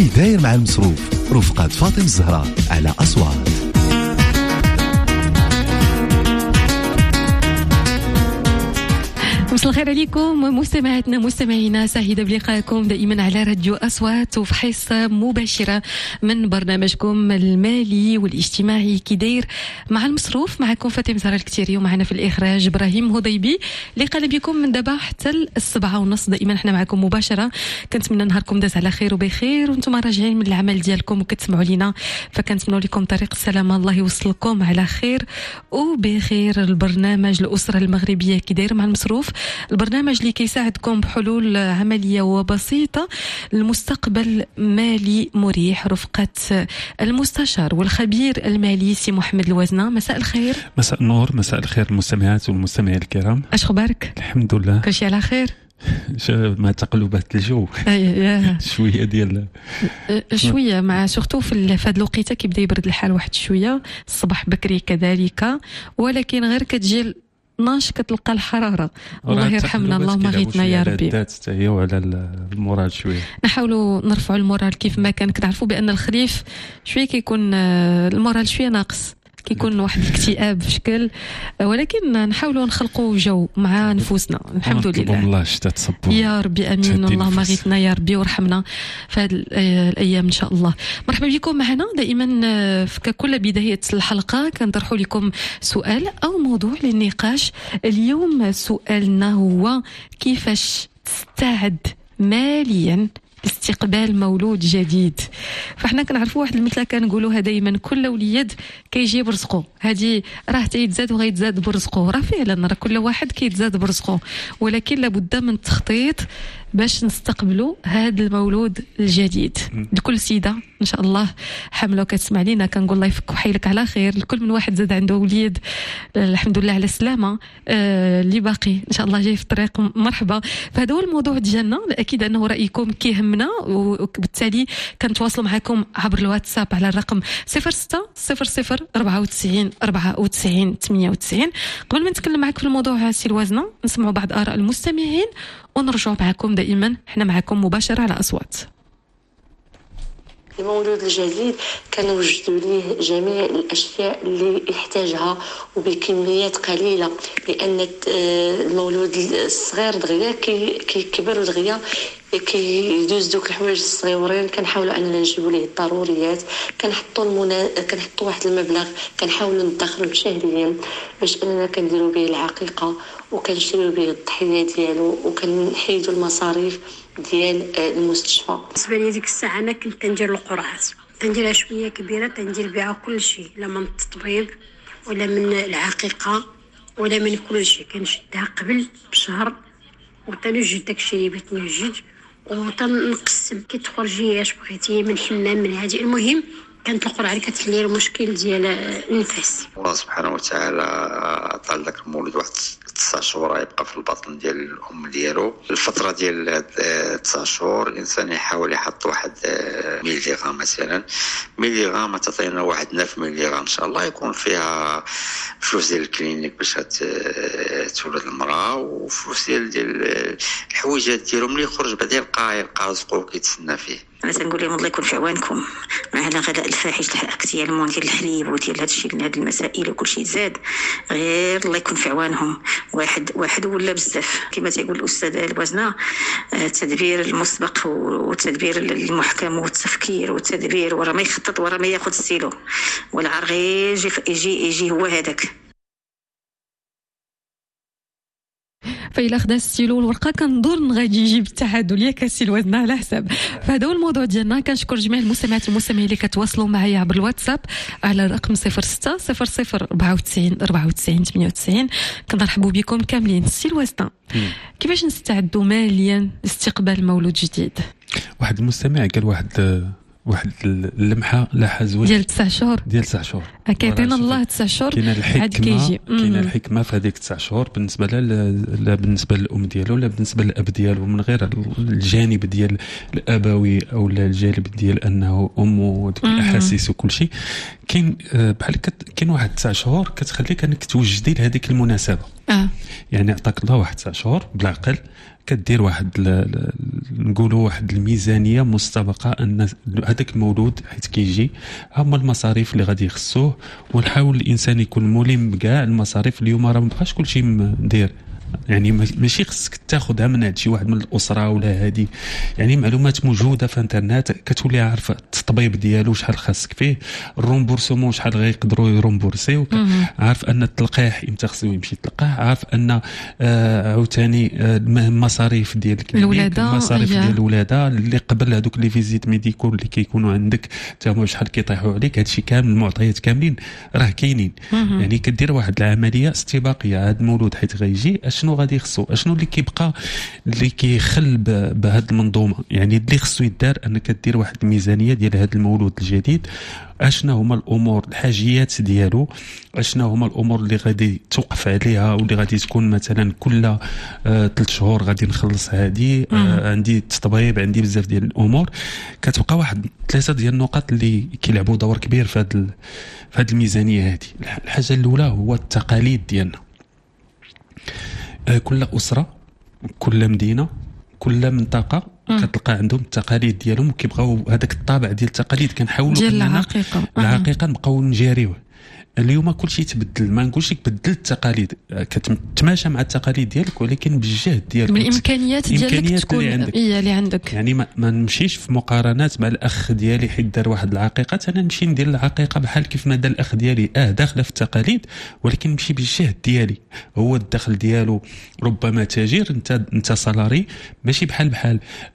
كي داير مع المصروف رفقة فاطمة الزهراء على أصوات. مساء الخير عليكم مستمعاتنا مستمعينا، سعيدة بلقائكم دائما على راديو أصوات وفي حصة مباشرة من برنامجكم المالي والاجتماعي كي داير مع المصروف. معكم فاطمة زهراء الكتيري ومعنا في الإخراج إبراهيم هضيبي. لقاء بكم من دابا حتى 7:30 دائما احنا معكم مباشرة. كنتمنى نهاركم داز على خير وبخير وانتم راجعين من العمل ديالكم وكتسمعوا لينا، فكنتمنوا لكم طريق السلامة، الله يوصلكم على خير وبخير. البرنامج الأسرة المغربية كي داير مع المصروف، البرنامج اللي كيساعدكم بحلول عملية وبسيطة لمستقبل مالي مريح رفقة المستشار والخبير المالي سي محمد الوزنة. مساء الخير. مساء النور، مساء الخير المستمعات والمستمعين الكرام. اش خبارك؟ الحمد لله كل شيء على خير. مع تقلبات الجو شويه ديال شويه مع سورتو في هاد الوقيته كيبدا يبرد الحال واحد شويه، الصباح بكري كذلك، ولكن غير كتجي 12 كتلقى الحراره. الله يرحمنا، اللهم غيثنا يا ربي. الذات حتى هي وعلى المورال شويه نحاولوا نرفعوا المورال كيف ما كان. كنعرفوا بان الخريف شويه كيكون المورال شويه ناقص، كيكون واحد الاكتئاب بشكل، ولكن نحاولوا نخلقوا جو مع نفوسنا. الحمد لله. الله الشتاء تصبوا يا ربي امين، اللهم غيثنا يا ربي وارحمنا في هذه الايام ان شاء الله. مرحبا بكم معنا دائما في كل بدايه الحلقه كنطرحوا لكم سؤال او موضوع للنقاش. اليوم سؤالنا هو كيفاش تستعد ماليا لاستقبال مولود جديد. فاحنا كنعرفوا واحد المثل كنقولوها دائما، كل وليد كيجي برزقو. هذه راه تيتزاد وغيتزاد برزقو، راه فعلا راه كل واحد كيتزاد برزقو، ولكن لابد من التخطيط باش نستقبلوا هذا المولود الجديد. لكل سيده ان شاء الله حامله وكتسمع لينا كنقول الله يفك وحيلك على خير. لكل من واحد زاد عنده وليد الحمد لله على السلامه، اللي باقي ان شاء الله جاي في الطريق مرحبا. فهذا هو الموضوع ديالنا. اكيد انه رايكم كيهمنا وبالتالي كنتواصلوا معكم عبر الواتساب على الرقم 06 00 94 94 98. قبل ما نتكلم معك في الموضوع سي الوزنه، نسمعوا بعض اراء المستمعين ونرجع معكم. دائما احنا معكم مباشرة على أصوات. المولود الجديد كنوجدوا ليه جميع الاشياء اللي يحتاجها وبكميات قليله، لان المولود الصغير دغيا كيكبر ودغيا كيدوز دوك الحوايج الصغيورين. كنحاولوا اننا نجيبوا ليه الضروريات، كنحطوا واحد المبلغ كنحاولوا ندخروا شهريا باش اننا كنديروا به العقيقه وكنشريو به الضحيه ديالو وكنحيدوا المصاريف ديال المستشفى. بالنسبه لي ديك الساعه انا كنت كندير القرعات، كنديرها شويه كبيره، كندير بها كل شيء، لا من التطبيب ولا من العقيقه ولا من كل شيء. كنشدها قبل بشهر وتنوجد داكشي اللي بغيت نوجد وتنقسم كي تخرجي اش بغيتي من حمام من هذه. المهم كانت القرعه اللي كتحل لي المشكل ديال النفس. الله سبحانه وتعالى عطى داك المولود واحد 9 شهور يبقى في البطن ديال الام ديالو. الفتره ديال 9 شهور الانسان يحاول يحط واحد مليغرام، مثلا مليغرام تعطينا واحد 9 مليغرام ان شاء الله، يكون فيها فلوس ديال الكلينيك باش تولد المراه وفلوس ديال الحويجات ديالو. ملي يخرج بعد يلقى رزقو كيتسنى فيه. انا تنقول لهم الله يكون في عوانكم مع هذا الغلاء الفاحش اكتيالمون ديال الحليب وديال هذا الشيء، هذه المسائل وكل شيء زاد، غير الله يكون في عوانهم. واحد ولا بزاف كما تيقول الاستاذ الوزنه، التدبير المسبق والتدبير المحكم والتفكير والتدبير، ورا ما يخطط ورا ما ياخذ السيلو والعار غير يجي هو هذاك. فإلا خدا الستيلو والورقه كنظن غادي يجيب التعادل ياك السي الوزنه على حساب. فهذا هو الموضوع ديالنا. كنشكر جميع المستمعات والمستمعين اللي كتواصلوا معايا عبر الواتساب على الرقم 06 00 94 94 98. كنرحبوا بكم كاملين. السي الوزنه، كيفاش نستعدوا ماليا لاستقبال مولود جديد؟ واحد المستمع قال واحد اللمحه لاحظ ديال 9 شهور ديال 9 شهور كيعطينا الله 9 شهور. كاينه الحكمه في هذيك 9 شهور بالنسبه لا بالنسبه للام ديالو لا بالنسبه للاب ديالو، من غير الجانب ديال الابوي او الجانب ديال انه ام وديك الاحاسيس وكل شيء. كاين بحال كاين واحد 9 شهور كتخليك انك توجدي لهذيك المناسبه. يعني عطاك الله واحد 9 شهور بالعقل كدير واحد نقولوا واحد الميزانيه مسبقه ان هذاك المولود حيت كيجي هما المصاريف اللي غادي يخصوه، ونحاول الانسان يكون ملم بكاع المصاريف. اليوم راه ما بقاش كلشي مدير، يعني ماشي خصك تاخذها من هاد شي واحد من الاسره ولا هادي، يعني معلومات موجوده في انترنت كتولي عارفه التطبيب ديالو شحال خاصك فيه، الرومبورسمون شحال غيقدروا يرومبورسيو، عارف ان التلقيح امتى خصو يمشي يتلقاح، عارف ان عاوتاني المصاريف ديال الولاده، المصاريف ديال الولاده اللي قبل هذوك لي فيزيت ميديكول اللي كيكونوا عندك حتى هما شحال كيطيحوا عليك. هادشي كامل المعطيات كاملين راه كاينين، يعني كدير واحد العمليه استباقيه. هذا المولود حيت غيجي اشنو غادي يخصو، اشنو اللي كيبقى اللي كيخل بهذه المنظومه، يعني اللي خصو يدار انك دير واحد الميزانيه ديال هذا المولود الجديد. اشنا هما الامور الحاجيات ديالو، اشنا هما الامور اللي غادي توقف عليها واللي غادي تكون مثلا كل 3 شهور غادي نخلص هذه، عندي التطبيب، عندي بزاف ديال الامور. كتبقى واحد 3 ديال النقط اللي كيلعبوا دور كبير في هذه الميزانيه هذه. الحاجه الاولى هو التقاليد ديالنا. كل أسرة، كل مدينة، كل منطقة كتلقى عندهم التقاليد ديالهم، وكيبغاو هذاك الطابع ديال التقاليد كنحاولوا ديال العقيقة نبقاو نجاريوه. اليوم كل شيء تبدل، ما نقولش لك بدل التقاليد، كتماشى مع التقاليد ديالك ولكن بالجهد ديالك، بالامكانيات ديالك تكون هي اللي عندك. يعني ما نمشيش في مقارنات مع الاخ ديالي حيت دار واحد العقيقه، انا نمشي ندير العقيقه بحال كيف ما دار الاخ ديالي، داخله في التقاليد ولكن نمشي بالجهد ديالي. هو الدخل ديالو ربما تاجر، انت سالاري، ماشي بحال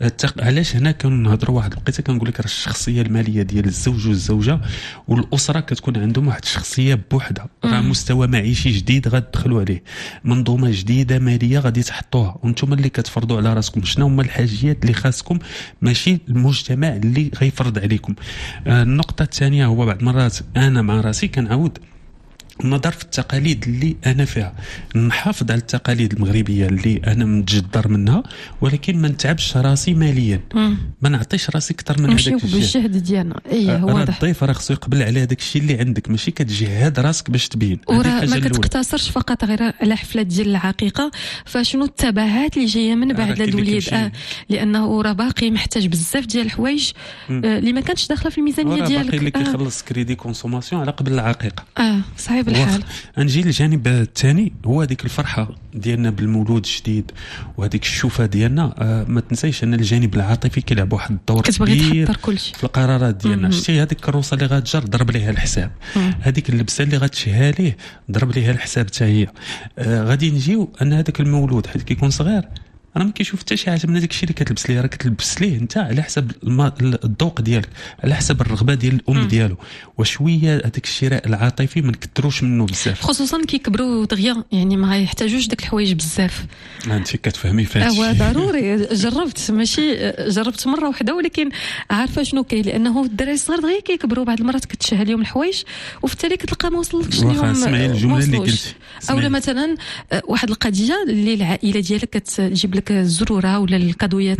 علاش هنا كنهضروا واحد الوقيته كنقول لك راه الشخصيه الماليه ديال الزوج والزوجه والاسره كتكون عندهم واحد الشخصيه بوحدها، راه مستوى معيشي جديد غتدخلوا عليه، منظومه جديده ماليه غادي تحطوها، وانتم اللي كتفرضوا على راسكم شنو هما الحاجيات اللي خاصكم، ماشي المجتمع اللي غيفرض عليكم. النقطه الثانيه هو بعض المرات انا مع راسي كنعاود النظر في التقاليد اللي انا فيها، نحافظ على التقاليد المغربيه اللي انا متجدر منها، ولكن ما نتعبش راسي ماليا، ما نعطيش راسي اكثر من هذاك الشيء. بالجهد ديالنا هو واضح. الضيف راه خصو يقبل على هذاك الشيء اللي عندك، ماشي كتجهد راسك باش تبين. وراه ما كتقتصرش فقط غير على حفله ديال العقيقه، فشنو التبعات اللي جايه من بعد الوليد، لانه راه باقي محتاج بزاف ديال الحوايج اللي ما كانتش داخله في الميزانيه ديالك. باقي اللي كيخلص كريدي كونسوماسيون على قبل العقيقه. صعيب الحال. نجي للجانب الثاني، هو هذيك الفرحه ديالنا بالمولود الجديد وهذيك الشوفه ديالنا. ما تنسيش ان الجانب العاطفي كيلعب واحد الدور كبير في القرارات ديالنا. شتي هذيك الكروسه اللي غتجر ضرب ليها الحساب، هذيك اللبسه اللي غتشها ليه ضرب ليها الحساب حتى هي. غادي نجيو ان هذاك المولود حيت كيكون صغير انا ما كيشوف حتى شي حاجه من هذاك الشيء اللي كتلبس ليه، راه كتلبس ليه انت على حسب الذوق ديالك، على حسب الرغبه ديال الام ديالو. وشويه هذاك الشراء العاطفي ما نكثروش منه بزاف، خصوصا كيكبروا دغيا، يعني ما يحتاجوش داك الحوايج بزاف. انت كتفهمي فهاد الشيء. ضروري جربت، ماشي جربت مره واحده ولكن عارفه شنو كاين، لانه الدراري الصغار دغيا كيكبروا بعض المرات كتشهى لهم الحوايج وفي كتلقى ما وصلكش اليوم. اسمعي الجمله اللي قلتي، اولا مثلا واحد القضيه اللي العائله ديالك كتجيب لك الزروره ولا الكادويات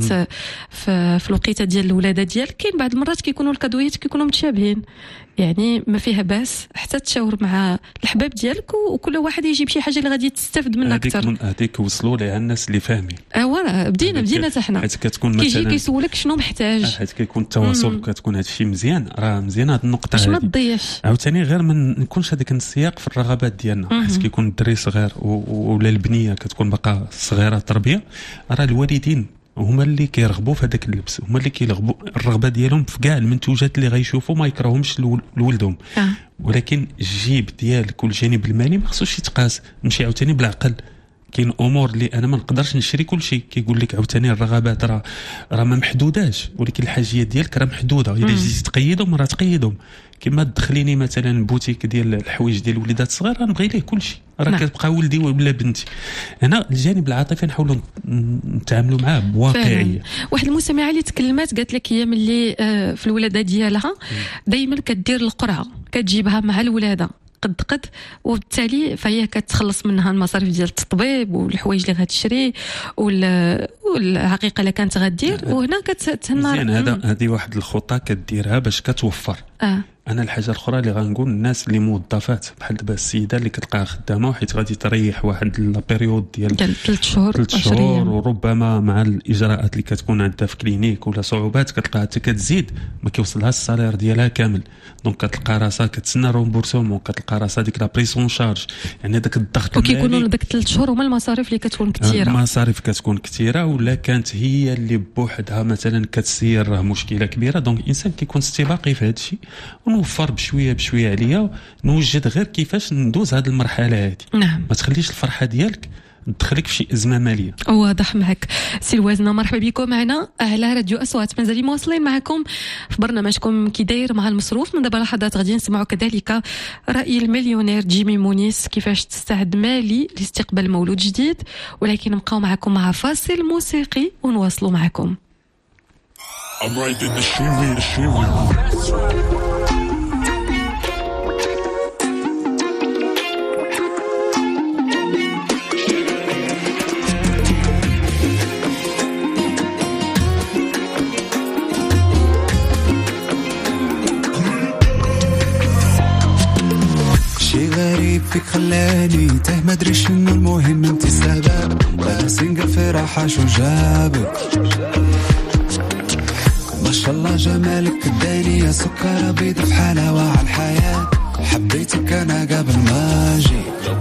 في الوقيته ديال الولاده ديالك. كاين بعض المرات كيكونوا الكادويات كيكونوا متشابهين، يعني ما فيها باس حتى تشاور مع الحباب ديالك وكل واحد يجيب شي حاجه اللي غادي تستافد منها اكثر. هذيك وصلوا لها الناس اللي فاهمين. راه بدينا حتى حنا، حيت كتكون مثلا كيجي كيسولك شنو محتاج، حيت كيكون التواصل كتكون هذا الشيء مزيان. راه مزيان هذه النقطه باش ما تضيعش. عاوتاني غير ما نكونش هذاك السياق في الرغبات ديالنا، حيت كيكون الدري صغير ولا البنيه كتكون باقا صغيره تربيه، راه الوالدين هما اللي كيرغبوا في هذاك اللبس، هما اللي كيرغبوا الرغبه ديالهم في كاع المنتوجات اللي غيشوفوا، ما يكرههمش لولدهم. ولكن الجيب ديالك والجانب المالي ما خصوش يتقاس، نمشي عاوتاني بالعقل. كاين امور اللي انا ما نقدرش نشري كل شيء، كيقول لك عاوتاني الرغبات راه ما محدوداش، ولكن الحاجيات ديالك راه محدوده، الا جيتي تقيدهم راه تقيدهم. كما تدخليني مثلا بوتيك ديال الحوايج ديال الوليدات الصغار غنبغي ليه كل شيء، راه كتبقى ولدي ولا بنتي. هنا الجانب العاطفي نحاولوا نتعاملوا معاه بواقعيه. واحد المستمعه اللي تكلمات قالت لك هي ملي في الولاده ديالها دائما كدير القرعه، كتجيبها مع الولاده قد وبالتالي فهي كتخلص منها المصاريف ديال التطبيب والحوايج اللي غتشري والعقيقه اللي كانت غدير، وهنا كتهنى. مزيان، هذه واحد الخطه كديرها باش كتوفر. انا الحاجه الاخرى اللي غنقول الناس اللي موظفات بحال دابا السيده اللي كتلقاها خدامه وحيت غادي تريح واحد البيريود ديال 3 شهور وربما مع الاجراءات اللي كتكون عندها في كلينيك ولا صعوبات كتلقاها حتى كتزيد ما كيوصلها السالير ديالها كامل. دونك كتلقى راسها كتسنى رومبورسمون، كتلقى راسها ديك لا بريسون شارج، يعني داك الضغط وكيكونوا داك 3 شهور هما المصاريف اللي كتكون كثيره. المصاريف كتكون كثيره ولا كانت هي اللي بوحدها مثلا كتسير راه مشكله كبيره. دونك الانسان كيكون استباقي في هذا الشيء، ونوفر بشويه عليا، نوجد غير كيفاش ندوز هذه المرحله هذه. نعم. ما تخليش الفرحه ديالك تدخلك في شي ازمه ماليه. واضح معك سي الوازنه. مرحبا بكم معنا على راديو اصوات، مازال مواصلين معكم في برنامجكم كي داير مع المصروف. من دابا لحظات غادي نسمعوا كذلك راي المليونير جيمي مونيس كيفاش تستعد مالي لاستقبال مولود جديد، ولكن نبقاو معكم مع فاصل موسيقي ونواصلوا معكم. I'm right in the street. شي غريب فيك خلاني تاه مدري شنو، المهم انت السبب. انا سنقل في راحة شو جابك؟ ما شاء الله جمالك اداني يا سكر بيض في حلاوة على الحياة. حبيتك انا قبل ما اجي.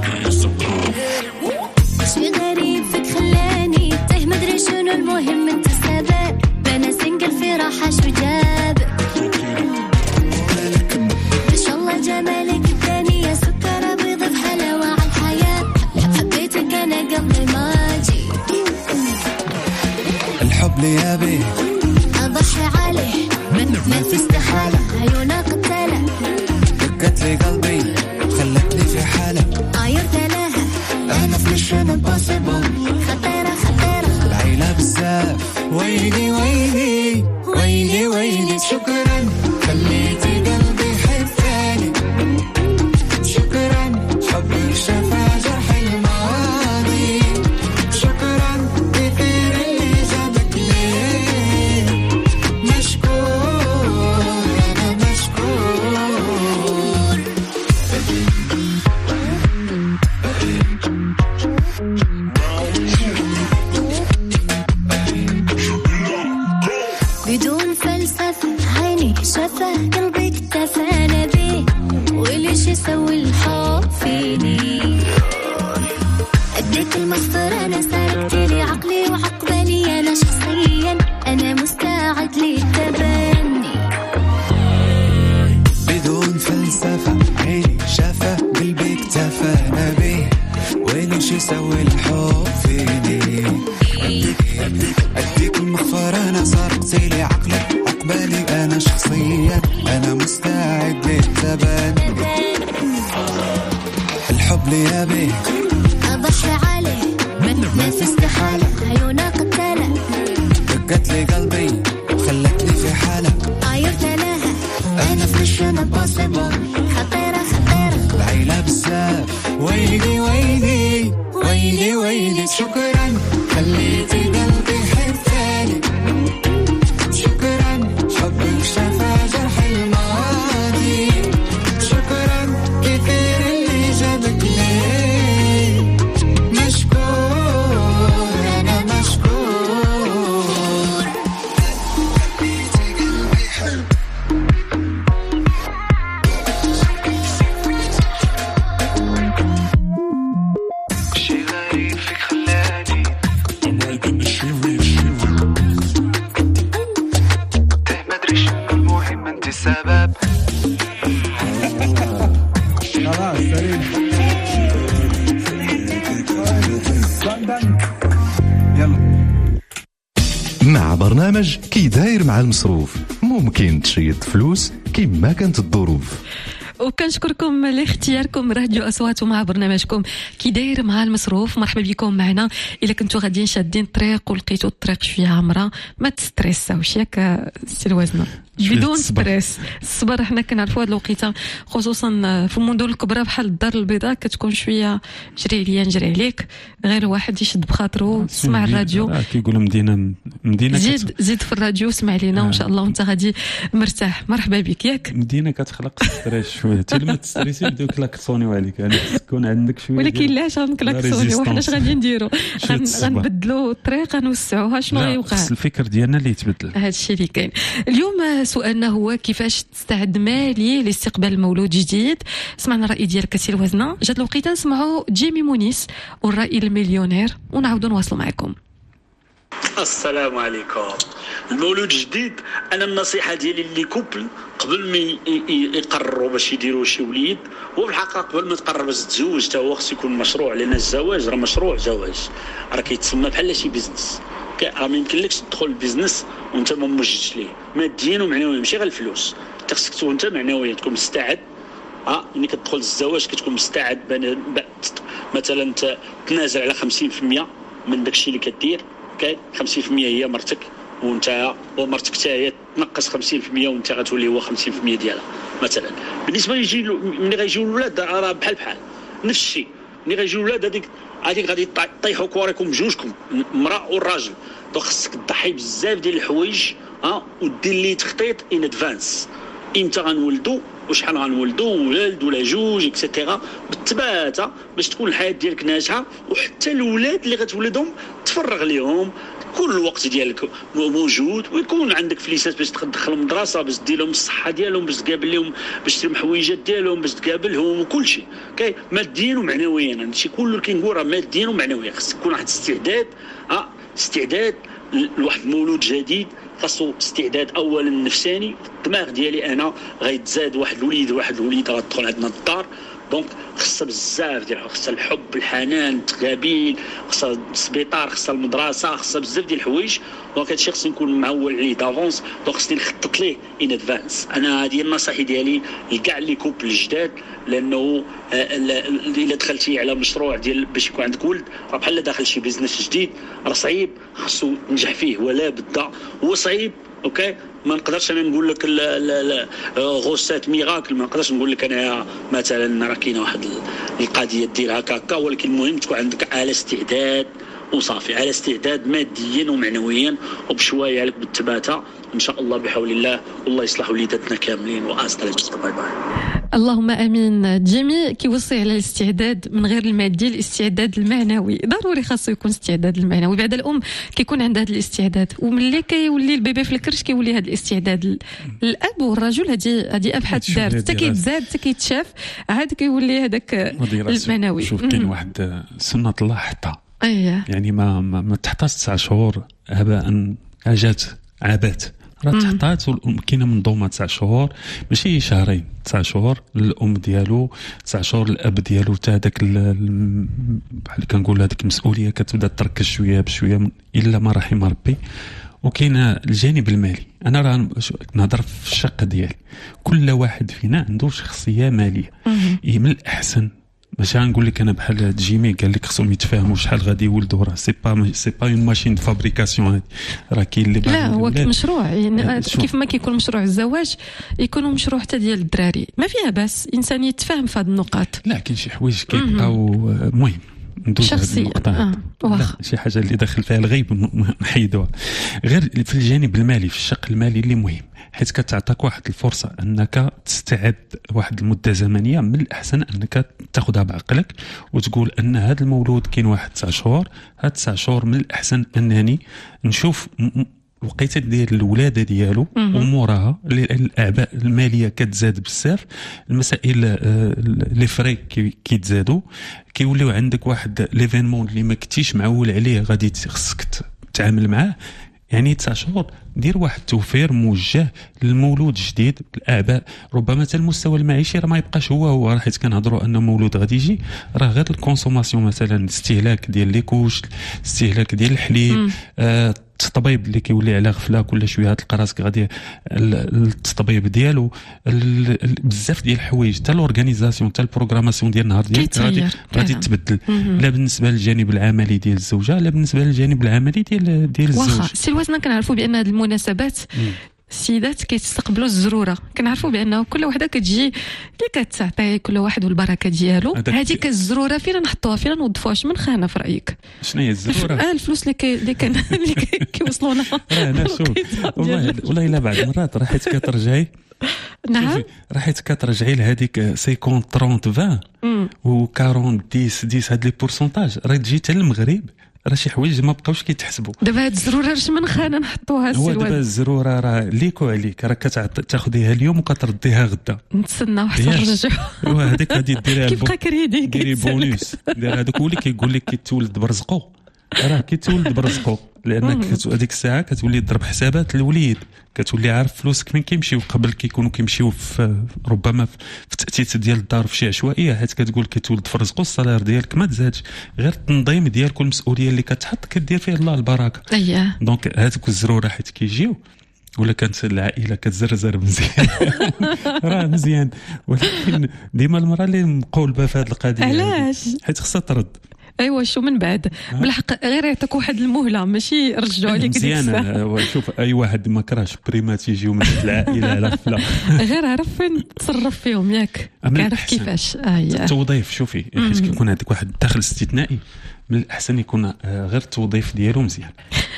شي غريب فيك خلاني تاه مدري شنو، المهم انت السبب. انا سنقل في راحة شو جابك؟ ما شاء الله جمالك اداني يا سكر بيض في حلاوة على الحياة. حبيتك انا قبل ما اجي. الحب لي ابي اضحي عليه ما في استحالة، عيونها قتالة دقت لي قلبي خلتني في حالة. عيرت لها انا في ميشن امبوسيبل، خطيرة العيلة بزاف. ويلي ويلي ويلي ويلي شكرا خليتي قلبي يحب ثاني. شكرا حبك شفا جرح الماضي. شكرا كثير اللي جابك ليه. مشكور أنا مشكور. بدون فلسفة عيني شفه قلبي اكتفى أنا بيه. وليش يسوي الحب فيني؟ أديك المغفرة أنا سارقت لي عقلي وعقبالي. أنا شخصيا أنا مستعد للتبني. بدون فلسفة عيني شافه قلبي اكتفى أنا بيه. وليش يسوي الحب فيني؟ أديك المغفرة أنا سارقت لي عقلي عقبالي. أنا شخصيا أنا مستعد للتبني. الحب لي أبي أضحي عليه ما في استحالة، عيونها قتالة دقت لي قلبي وخلتني في حالة. عيرت لها أنا في ميشن امبوسيبل، خطيرة العيلة بزاف. ويلي ويلي ويلي ويلي شكرا خليتي قلبي يحب ثاني. شكرا حبك شفا جرح الماضي. شكرا كثير اللي جابك ليه. مشكور أنا مشكور. خليتي قلبي يحب. شي غريب فيك خلاني تاه مدري شنو، المهم انت السبب. خلاص سليم. يلا مع برنامج كي داير مع المصروف ممكن تشيد فلوس كما كانت الظروف. وكنشكركم لاختياركم راديو أصوات ومع برنامجكم كي داير مع المصروف. مرحبا بكم معنا. إلا كنتوا غاديين شادين الطريق ولقيتوا الطريق شويه عامره ما تستريساوش ياك سي الوزنه بدون ستريس. الصبر حنا كنعرفوا هاد الوقيته خصوصا في المدن الكبرى بحال الدار البيضاء كتكون شويه جري عليا نجري عليك، غير الواحد يشد بخاطرو يسمع الراديو كيقولوا مدينه زيد في الراديو سمع لينا وان شاء الله وانت غادي مرتاح. مرحبا بك. ياك مدينه كتخلق ستريس شويه حتى لما تستريسي بداو كلاكسونيو عليك، يعني تكون عندك شويه ولكن علاش غنكلاكسونيو وحنا اش غادي نديروا؟ غنبدلوا الطريقه غنوسعوها شنو غيوقع؟ الفكر ديالنا اللي يتبدل. هذا الشيء اللي كاين اليوم. سؤالنا هو كيفاش تستعد مالي لاستقبال المولود جديد. سمعنا الراي ديالك سي الوزنه. جات الوقيته نسمعوا جيمي مونيس والراي المليونير ونعاودوا نواصلوا معكم. السلام عليكم. المولود جديد انا النصيحه ديالي اللي كوبل قبل ما يقرروا باش يديروا شي وليد، هو بالحقيقه قبل ما تقرر باش تتزوج حتى هو خص يكون مشروع، لان الزواج راه مشروع زواج راه كيتسمى بحال شي بيزنس. راه ما يمكنلكش تدخل البيزنس وانت ما موجدش ليه ماديا ومعنويا، ماشي غير الفلوس. انت خصك تكون انت معنويا تكون مستعد. ملي كتدخل الزواج كتكون مستعد مثلا تنازل على 50% من داكشي اللي كدير. 50% هي مرتك وانت ومرتك حتى هي تنقص 50% وانت غتولي هو 50% ديالها مثلا. بالنسبه يجي ملي غيجيو الولاد راه بحال نفس الشيء. ملي غيجيو الولاد هذيك غادي طيحوا كواريكم بجوجكم المراه والراجل. دونك خصك تضحي بزاف ديال الحوايج ودير لي تخطيط ان ادفانس. امتى غنولدوا وشحال غنولدوا ولاد ولا جوج اكسيتيرا بالتباته باش تكون الحياه ديالك ناجحه، وحتى الاولاد اللي غتولدهم تفرغ ليهم كل الوقت ديالك موجود، ويكون عندك فليسات باش تدخلهم المدرسه، باش دير لهم الصحه ديالهم، باش تقابل لهم، باش تشري حويجات ديالهم، باش تقابلهم وكل شيء. ماديا ومعنويا هادشي كله كنقول راه ماديا ومعنويا. خصك يكون واحد استعداد لواحد المولود جديد. خاصو استعداد اولا نفساني. الدماغ ديالي انا غيتزاد واحد الوليده غتدخل عندنا الدار، دونك خصها بزاف ديال خصها الحب الحنان التقابيل، خصها السبيطار، خصها المدرسه، خصها بزاف ديال الحوايج. دونك هادشي خصني نكون معول عليه دافونس، دونك خصني نخطط ليه ان ادفانس. انا هذه النصيحه ديالي لكاع لي كوبل الجداد، لانه الا دخلتي على مشروع ديال باش يكون عندك ولد راه بحال داخل شي بيزنس جديد، راه صعيب خصو تنجح فيه ولا بدا هو صعيب. ما نقدرش انا نقول لك غوسات ميراكل، ما نقدرش نقول لك انا مثلا راه كاينه واحد القضيه دير هكا، ولكن المهم تكون عندك على استعداد وصافي، على استعداد ماديا ومعنويا وبشويه عليك بالتباته ان شاء الله بحول الله. والله يصلح وليداتنا كاملين واسترا. باي باي. اللهم امين. جيمي كيوصي على الاستعداد من غير المادي، الاستعداد المعنوي ضروري. خاصو يكون استعداد المعنوي. بعد الام كيكون عندها هذا الاستعداد، وملي كيولي البيبي في الكرش كيولي هذا الاستعداد. الاب والرجل هذه ابحاث دارت حتى كيتزاد حتى كيتشاف عاد كيولي هذاك المعنوي. شوف كاين واحد سنه الله حطها، يعني ما تحتاج 9 شهور هباء اجات عابات، راه تحطات. كاينه منظومه 9 شهور ماشي شهرين، 9 شهور للام ديالو، 9 شهور للاب ديالو. حتى هذاك بحال كنقول هذيك المسؤوليه كتبدا تركز شويه بشويه الا ما رحم ربي. وكاين الجانب المالي. انا راه نهضر في الشق ديالي، كل واحد فينا عنده شخصيه ماليه. من الاحسن باش نقول لك انا بحال جيمي قال لك خصهم يتفاهموا شحال غادي يولدوا، راه سي با اون ماشين دو فابريكاسيون هادي، راه كاين اللي لا هو مشروع. يعني كيف ما كيكون مشروع الزواج يكون مشروع حتى ديال الدراري، ما فيها بس انسان يتفاهم في هذه النقاط. لا كاين شي حوايج كيبقاو مهم ندوز هذه النقطه. شي حاجه اللي داخل فيها الغيب نحيدوها. غير في الجانب المالي، في الشق المالي اللي مهم، حيت كتعطيك واحد الفرصه انك تستعد واحد المده زمنيه. من الاحسن انك تاخذها بعقلك وتقول ان هذا المولود كاين واحد 9 شهور، هاد 9 شهور من الاحسن انني نشوف الوقيته ديال الولاده ديالو وموراها الاعباء الماليه كتزاد بزاف، المسائل لي فري كيتزادوا، كيوليو عندك واحد ليفينمون اللي ما كنتيش معول عليه غادي خصك تتعامل معاه. يعني 9 شهور دير واحد التوفير موجه للمولود الجديد. الاعباء ربما حتى المستوى المعيشي راه ما يبقاش هو راه حيت كنهضروا ان مولود غادي يجي، راه غير الكونسوماسيون مثلا الاستهلاك ديال لي كوش، الاستهلاك ديال الحليب، التطبيب اللي كيولي على غفله كل شويه تلقى راسك غادي التطبيب ديالو بزاف ديال الحوايج حتى الاورغانيزاسيون حتى البروغراماسيون ديال النهار ديالك غادي تبدل، لا بالنسبه للجانب العملي ديال الزوجه لا بالنسبه للجانب العملي ديال الزوج. واخا سي الوزنه كنعرفوا بان هذه المناسبات السيدات كيستقبلوا الزروره، كنعرفوا بانه كل وحده كتجي اللي كتعطي كل واحد والبركه ديالو. هذيك الزروره فين نحطوها فين نوظفوها من خانه في رايك؟ شنو هي الزروره؟ الفلوس اللي كيوصلونا انا شوف والله الا بعض المرات راحت كترجعي. نعم راحت كترجعي لهذيك 50 30 20 و 40 10 هاد لي بورسونتاج راه تجي حتى للمغرب راه شي حوايج ما بقاوش كيتحسبوا. دابا هاد الزروره اش من خانه نحطوها هو دابا الزروره راه ليكو عليك، راه كتاخذيها اليوم وكترديها غدا، نتسناو حتى نرجعوا. هذيك غادي ديريها كيبقى كريدي ديري بونوس دير هذاك هو اللي كيقول لك كيتولد برزقو، راه كيتولد برزقو لانك هذيك الساعه كتولي تضرب حسابات الوليد، كتولي عارف فلوسك فين كيمشيو. قبل كيكونوا كيمشيو في ربما في تأتيت ديال الدار في شي عشوائيه، حيت كتقول كتولد في رزقو الصالير ديالك ما تزادش، غير التنظيم ديالك والمسؤوليه اللي كتحط كدير فيه الله البركه. اييه دونك هذوك الزروره حيت كيجيو ولا كانت العائله كتزرزر مزيان راه مزيان، ولكن ديما المراه اللي مقولبه في هذه القضيه علاش؟ حيت خصها ترد. ايوا شو من بعد بالحق غير يعطيك واحد المهله ماشي يرجعوا عليك ديك الساعه. شوف اي واحد ما كرهش بريمات يجيو من العائله على غفله غير عرف فين تصرف فيهم ياك كيعرف كيفاش. التوظيف شوفي حيت كيكون عندك واحد الدخل استثنائي من الاحسن يكون غير التوظيف ديالو مزيان.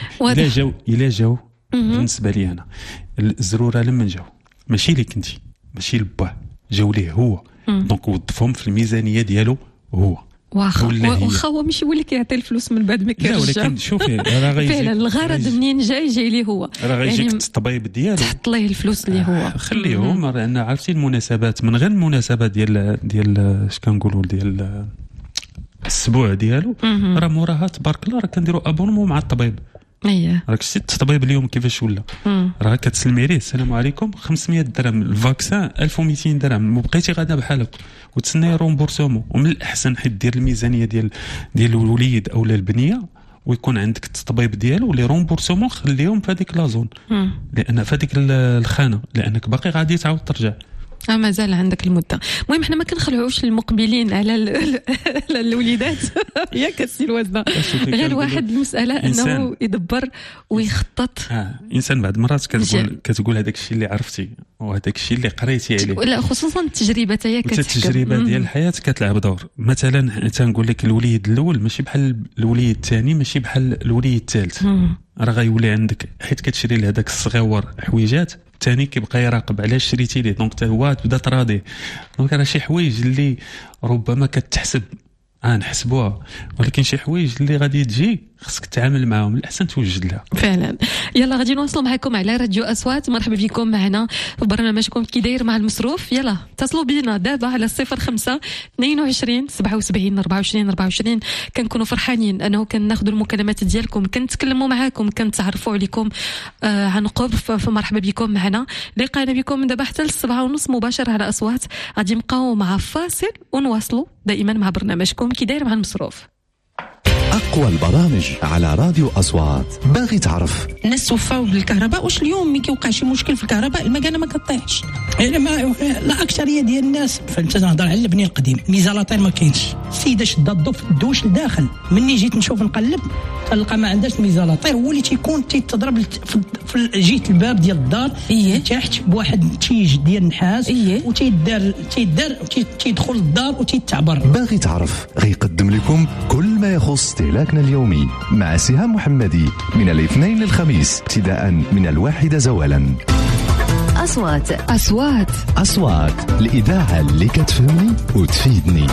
الا جاو بالنسبه لي انا الزروره لما جاو ماشي ليك انت ماشي لباه، جاو ليه هو دونك وظفهم في الميزانيه ديالو هو. واخا هو ماشي هو اللي كيعطي الفلوس من بعد ما كيرجع. ولكن شوفي راه غيجي فعلا الغرض منين جاي ليه هو، راه غيجيك التطبيب ديالو تحط ليه الفلوس اللي هو خليهم. لان عرفتي المناسبات من غير المناسبات ديال اش كنقولوا ديال الاسبوع ديالو راه موراها تبارك الله راه كنديروا ابونمون مع الطبيب. اييه راك شتي التطبيب اليوم كيفاش ولا، راه كتسلمي عليه السلام عليكم 500 درهم، الفاكسان 1200 درهم، وبقيتي غادا بحالك وتسناي رومبورسومون. ومن الاحسن حيت دير الميزانيه ديال الوليد او البنيه ويكون عندك التطبيب ديالو لي رومبورسومون خليهم في هذيك لا زون، لان في هذيك الخانه لانك باقي غادي تعاود ترجع. مازال عندك المده. المهم حنا ما كنخلعوش المقبلين على الوليدات ياك السي الوزنه، غير واحد المساله انه يدبر ويخطط. انسان بعد مرات كتقول هذاك الشيء اللي عرفتي وهذاك الشيء اللي قريتي عليه، لا خصوصا التجربه هي كتحكم. التجربه ديال الحياه كتلعب دور. مثلا تنقول لك الوليد الاول ماشي بحال الوليد الثاني ماشي بحال الوليد الثالث، راه غيولي عندك حيت كتشري لهذاك الصغيور حويجات الثاني كيبقى يراقب علاش شريتي ليه، دونك حتى هو تبدا تراضي. دونك راه شي حوايج اللي ربما كتحسب نحسبوها، ولكن شي حوايج اللي غادي تجي خصك تتعامل معاهم، الاحسن توجد لها فعلا. يلا غادي نواصلوا معكم على راديو اصوات. مرحبا بكم معنا في برنامجكم كي داير مع المصروف. يلا اتصلوا بينا دابا على 05 22 77 24 24. كنكونوا فرحانين انه كناخذوا المكالمات ديالكم، كنتكلموا معاكم، كنتعرفوا عليكم عن قرب. فمرحبا بكم معنا. لقانا بكم من دابا حتى 7:30 مباشر على اصوات. غادي نبقاو مع فاصل ونواصلوا دائما مع برنامجكم كي داير مع المصروف. أقوى البرامج على راديو أصوات. باغي تعرف الناس توفاو بالكهرباء، واش اليوم ملي كيوقع شي مشكل في الكهرباء المكانه ما كطيحش؟ لا اكثريه ديال الناس فانت تهضر على البني القديم ميزالاتير ما كاينش. السيده شد الضو في الدوش لداخل، مني جيت نشوف نقلب تلقى ما عندهاش ميزالاتير، هو اللي تيكون تيتضرب في جهه الباب ديال الدار تحت بواحد التيج ديال النحاس وتيدار تيدخل الدار وتيتعبر. باغي تعرف غيقدم لكم كل ما يخص استهلاكنا اليومي مع سهام محمدي من الاثنين للخميس ابتداء من 1 زوالا. أصوات الإذاعة اللي كتفهمني وتفيدني.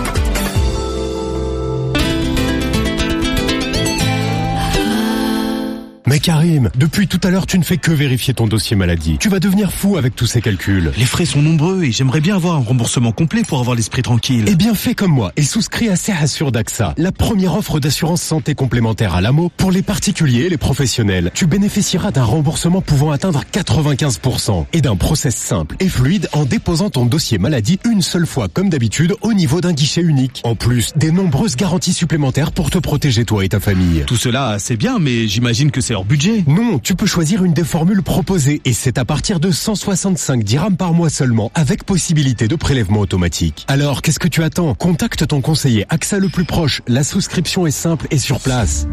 Mais Karim, depuis tout à l'heure, tu ne fais que vérifier ton dossier maladie. Tu vas devenir fou avec tous ces calculs. Les frais sont nombreux et j'aimerais bien avoir un remboursement complet pour avoir l'esprit tranquille. Eh bien, fais comme moi et souscris à Serrassure d'AXA, la première offre d'assurance santé complémentaire à l'AMO pour les particuliers et les professionnels. Tu bénéficieras d'un remboursement pouvant atteindre 95% et d'un process simple et fluide en déposant ton dossier maladie une seule fois comme d'habitude au niveau d'un guichet unique. En plus, des nombreuses garanties supplémentaires pour te protéger toi et ta famille. Tout cela, c'est bien, mais j'imagine que c'est c'est hors budget. Non, tu peux choisir une des formules proposées et c'est à partir de 165 dirhams par mois seulement, avec possibilité de prélèvement automatique. Alors, qu'est-ce que tu attends? Contacte ton conseiller AXA le plus proche. La souscription est simple et sur place.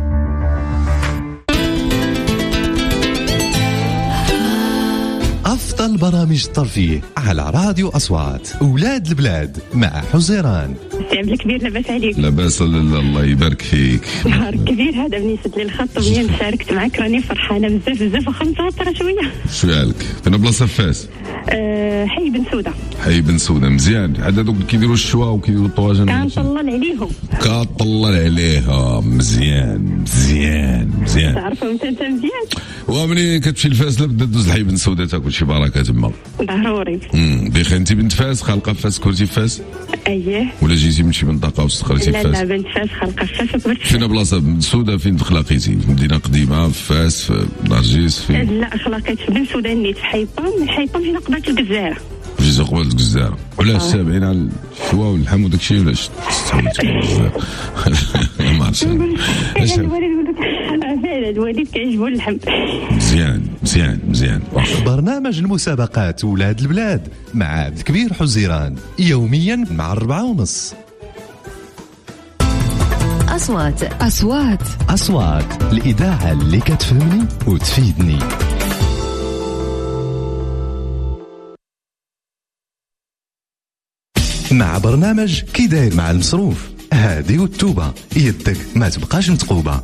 أفضل برامج الترفيه على راديو أصوات أولاد البلاد مع حزيران. سي عبد الكبير لاباس عليك؟ لاباس الله يبارك فيك. نهار كبير هذا منين سد لي الخط ومنين شاركت معك راني فرحانه بزاف بزاف واخا متوتره شويه. شوالك فين بلاصه فاس؟ حي بن سوده. حي بن سوده مزيان. عاد هذوك كيديروا الشوا وكيديروا الطواجن. كنطلل عليهم. كطلل عليهم مزيان مزيان مزيان. تعرفهم انت مزيان. ومني كتمشي لفاس لابد دوز الحي بن سوده تاكل شي بركه تما. ضروري. بخير انت بنت فاس خالقه فاس كنتي فاس؟ اييه. ولا جيتي من شي منطقه واستقريتي في فاس؟ لا بنت فاس خالقه في فاس وكبرت. فين بلاصه بن سوده فين تخلقيتي؟ في مدينه قديمه في فاس في نرجيس فين؟ لا خلقيت في بن سوده نيت في حيطان فين قبلت الجزيره. جيت قبل الجزيره. وعلاش سابعين على الشوا واللحم وداك الشيء ولاش تستويت الجزيره؟ ما عرفتش. الوالد كيعجبو اللحم. مزيان مزيان مزيان. برنامج المسابقات ولاد البلاد مع عبد الكبير حزيران يوميا مع 4:30. أصوات الإذاعة اللي كتفهمني وتفيدني. مع برنامج كي داير مع المصروف هادي والتوبة يدك ما تبقاش متقوبة.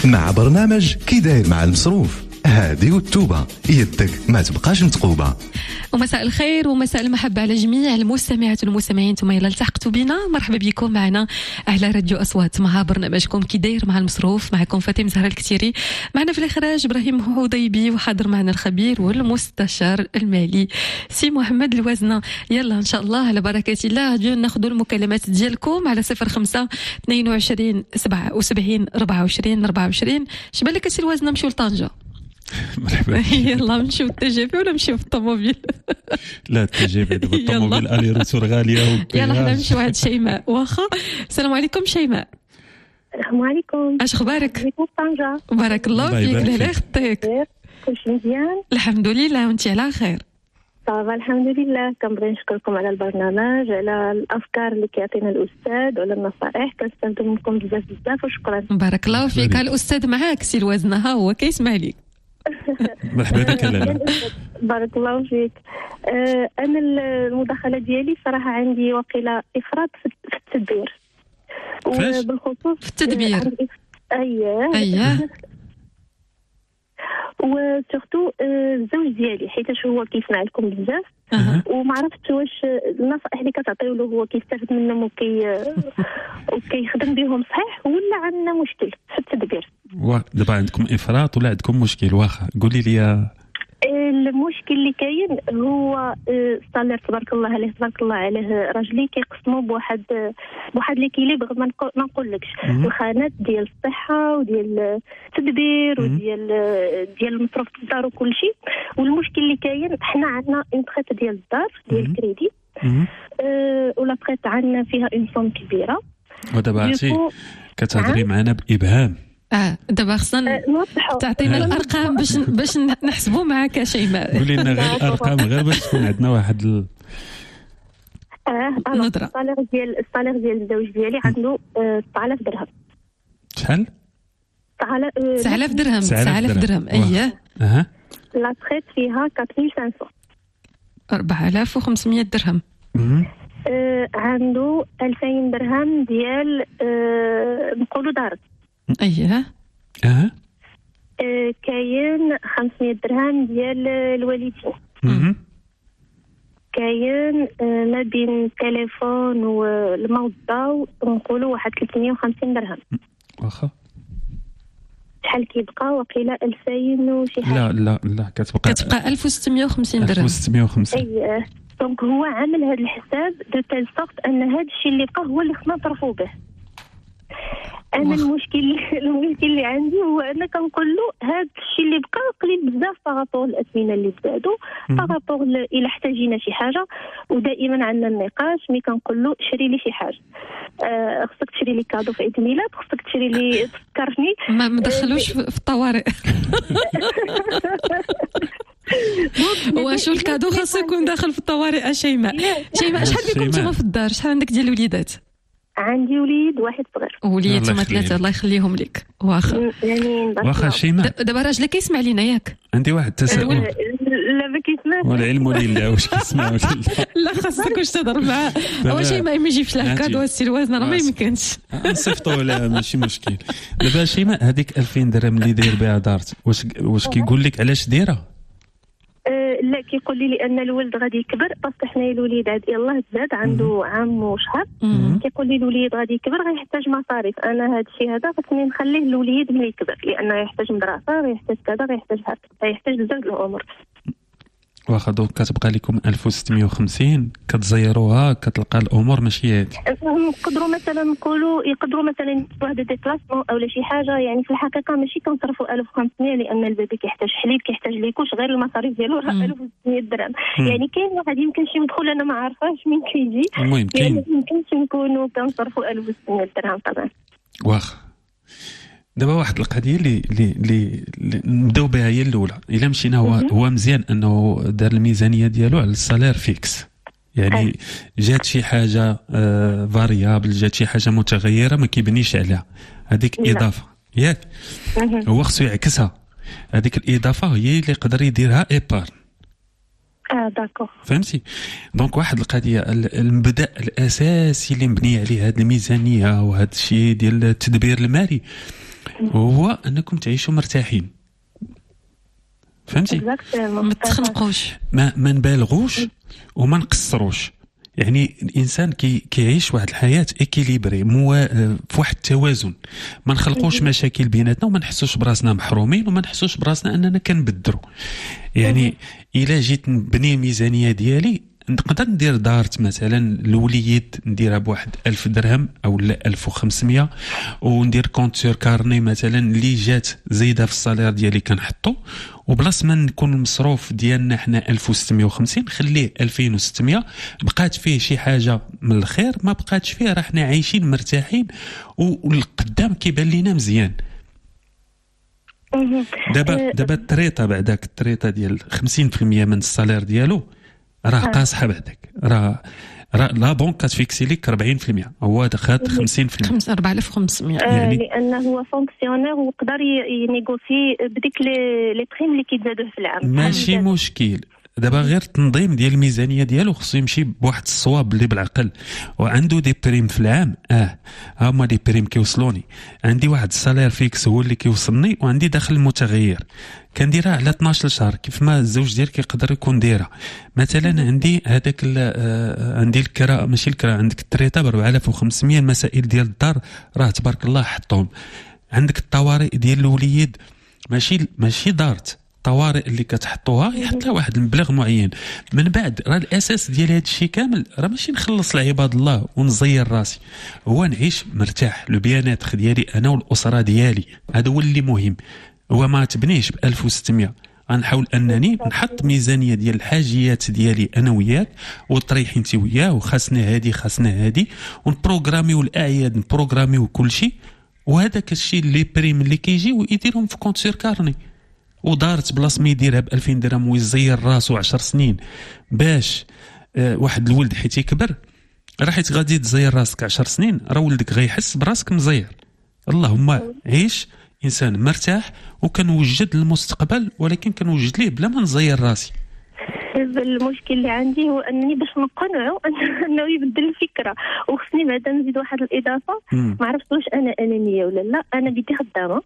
مع برنامج كي داير مع المصروف. هادي والتوبة يدك ما تبقاش متقوبة. ومساء الخير ومساء المحبة على جميع المستمعات والمستمعين. ثم إلا التحقتوا بنا، مرحبا بكم معنا على راديو أصوات مع برنامجكم كي داير مع المصروف. معكم فاطمة زهرة الكتيري، معنا في الإخراج إبراهيم حضيبي، وحاضر معنا الخبير والمستشار المالي سي محمد الوزنة. يلا إن شاء الله على بركة الله غادي ناخذوا المكالمات ديالكم على 05 22 77 24 24. شبان لك سي الوزنة؟ نمشيو لطنجة. مرحبا. يلا نمشيو التجربة ولا نمشيو في الطوموبيل؟ لا التجربة دابا الطوموبيل الي روتور غالية. يلا حنا نمشيو عند شيماء. واخا. السلام عليكم شيماء. السلام عليكم. اش اخبارك؟ طنجة. بارك الله فيك. لا اختك كلشي مزيان؟ الحمد لله، وانت على خير؟ صافا الحمد لله. كنبغي نشكركم على البرنامج، على الافكار اللي كيعطينا الاستاذ وعلى النصائح، كنستافدوا منكم بزاف بزاف وشكرا. بارك الله فيك. الاستاذ معاك سي الوزنة، ها هو كيسمع لك. مرحبا بك. بارك الله فيك. انا المداخله ديالي صراحه عندي وقيله افراط في التدبير. وبالخصوص في التدبير. اييه وسورتو الزوج ديالي، حيتاش هو كيسمع لكم بزاف وما عرفتش واش النصائح اللي كتعطيو له هو كيستافد منهم وكيخدم بهم صحيح، ولا عندنا مشكل في التدبير. دابا عندكم افراط ولا عندكم مشكل؟ واخا قولي لي. المشكل اللي كاين هو الصالير تبارك الله عليه، تبارك الله عليه، راجلي كيقسموا بواحد ليكيليبر. ما نقولكش الخانات ديال الصحه وديال التدبير وديال المصروف الدار وكل شيء. والمشكل اللي كاين حنا عندنا اون بريت ديال الدار ديال الكريدي، ولا بريت عندنا فيها اون صوم كبيره. ودابا عرفتي كتهضري معنا بابهام. دابا خصنا تعطينا الارقام باش نحسبوا معاك شيماء. قولي لنا غير الارقام غير باش تكون عندنا واحد نظره. الصالير ديال الزوج ديالي عنده 9000 درهم. شحال؟ 9000 درهم. 9000 درهم. اييه. لا تريت فيها 4500. 4500 درهم. عنده 2000 درهم ديال نقولوا دار. اييه. كاين 500 درهم ديال الوالدين. كاين ما بين التليفون والماء والضوء نقولوا واحد 350 درهم. واخا شحال كيبقى؟ وقيله 2000 وشي حاجه. لا كتبقى 1650 درهم. 1650. اييه. دونك هو عامل هذا الحساب دو تيل سورت ان هذا الشيء اللي بقى هو اللي خصنا نطرفوا به. انا المشكل اللي عندي هو انا كنقول له هذا الشيء اللي بقى قليل بزاف بارابور الاثمنه اللي زادوا، بارابور الى احتاجينا شي حاجه. ودائما عندنا النقاش، مي كنقول له شري لي شي حاجه، خصك تشري لي كادو في عيد الميلاد، خصك تشري لي تفكرني. ما مدخلوش في الطوارئ. وشو الكادو خاصو يكون داخل في الطوارئ؟ شيماء شحال بكم نتوما في الدار؟ شحال عندك ديال الوليدات؟ عندي وليد واحد صغير. وليد هما 3. الله يخليهم لك. واخا شيماء دابا راجلك كيسمع لينا ياك؟ عندي واحد التساؤل. لا ما كيسمعش. والعلم لله واش كيسمع ولا لا خاصك واش تهضر معاه. واش شيماء ما يجيبش له كادو السي الوزنة؟ راه ما يمكنش. نصيفطوا ولا ماشي مشكل. دابا شيماء هذيك 2000 درهم اللي داير بها دارت، واش كيقول لك علاش دايره؟ لا كيقول لي لان الولد غادي يكبر، باسكو حنايا الوليد يلاه تزاد عنده عام وشهر. كيقول لي الوليد غادي يكبر غيحتاج مصاريف. انا هذا الشيء هذا خصني نخليه الوليد ملي يكبر، لانه يحتاج مدرسه، غيحتاج كذا، غيحتاج بزاف الامور. واخا دوك كتبقى لكم 1650 كتزيروها، كتلقى الامور ماشي هادي. نقدروا مثلا نقولوا يقدروا مثلا واحد ديبلاسمون او شي حاجه. يعني في الحقيقه ماشي كنصرفوا 1500 لان البيبي كيحتاج حليب، كيحتاج ليكوش، غير المصاريف ديالو راه 1600 درهم. يعني كاين واحد يمكن شي مدخول انا ما عارفاش من كيجي. المهم كاين يعني يمكنش نكونوا كنصرفوا 1600 درهم طبعا. واخا دابا واحد القضيه اللي نبداو بها هي الاولى. الا مشينا هو مزيان انه دار الميزانيه ديالو على السالير فيكس. يعني جات شي حاجه فاريابل، جات شي حاجه متغيره ما كيبنيش عليها، هذيك اضافه ياك. هو خصو يعكسها، هذيك الاضافه هي اللي يقدر يديرها ايبار. داكور فهمتي. دونك واحد القضيه المبدا الاساسي اللي مبني عليه هذه الميزانيه وهذا الشيء ديال التدبير المالي وهو انكم تعيشوا مرتاحين. فهمتي؟ ما تخنقوش، ما نبالغوش وما نقصروش. يعني الانسان كيعيش واحد الحياه اكيليبري، في واحد التوازن. ما نخلقوش مشاكل بيناتنا وما نحسوش براسنا محرومين وما نحسوش براسنا اننا كنبدروا. يعني الا جيت نبني ميزانيه ديالي، نقدر ندير دارت مثلا الوليد نديرها بواحد 1000 درهم او لا 1500، وندير كونت سور كارني مثلا اللي جات زايده في الصالير ديالي كنحطو، وبلاص ما نكون المصروف ديالنا حنا 1650 خليه 2600. بقات فيه شي حاجه من الخير، ما بقاتش فيه راه حنا عايشين مرتاحين والقدام كيبان لينا مزيان. دابا التريطه بعداك التريطه ديال 50% من الصالير ديالو راه قاصحه بعدك، راه لا بونك كتفيكسي لك 40%، هو خد 50%. 4500 يعني لانه هو فونكسيونير ويقدر ينيغوسي بديك لي بريم اللي كيتزادوا في العام. ماشي مشكل. دابا غير التنظيم ديال الميزانيه ديالو خصو يمشي بواحد الصواب اللي بالعقل، وعنده دي بريم في العام. هما دي بريم كيوصلوني، عندي واحد السالير فيكس هو اللي كيوصلني، وعندي دخل متغير كنديرها على 12 شهر كيف ما الزوج ديالك يقدر يكون دايرها. مثلا عندي هذاك عندي الكراء، ماشي الكراء، عندك التريطه ب 4500. المسائل ديال الدار راه تبارك الله حطهم. عندك الطوارئ ديال الوليد، ماشي دارت، الطوارئ اللي كتحطوها يحط لها واحد المبلغ معين. من بعد راه الاساس ديال هذا الشيء كامل راه ماشي نخلص لعباد الله ونزير راسي، هو نعيش مرتاح. لو بيانات ديالي انا والاسره ديالي، هذا هو اللي مهم. هو ما تبنيش ب 1600. غنحاول انني نحط ميزانيه ديال الحاجيات ديالي انا وياك، وطريح انت وياه، وخاصنا هادي ونبروغراميو الاعياد، نبروغراميو كل شيء. وهذاك الشيء اللي بريم اللي كيجي ويديرهم في كونت سور كارني. ودارت بلاص ما يديرها ب 2000 درهم ويزير راسو 10 سنين باش واحد الولد حيت يكبر، راه حيت غادي تزير راسك 10 سنين راه ولدك غيحس براسك مزير. اللهم عيش انسان مرتاح وكنوجد المستقبل، ولكن كنوجد ليه بلا ما نزير راسي. المشكل اللي عندي هو انني باش نقنعه انه يبدل الفكره، وخصني بعدا نزيد واحد الاضافه. ما عرفتش واش انا انانيه ولا لا. انا بدي خدامه.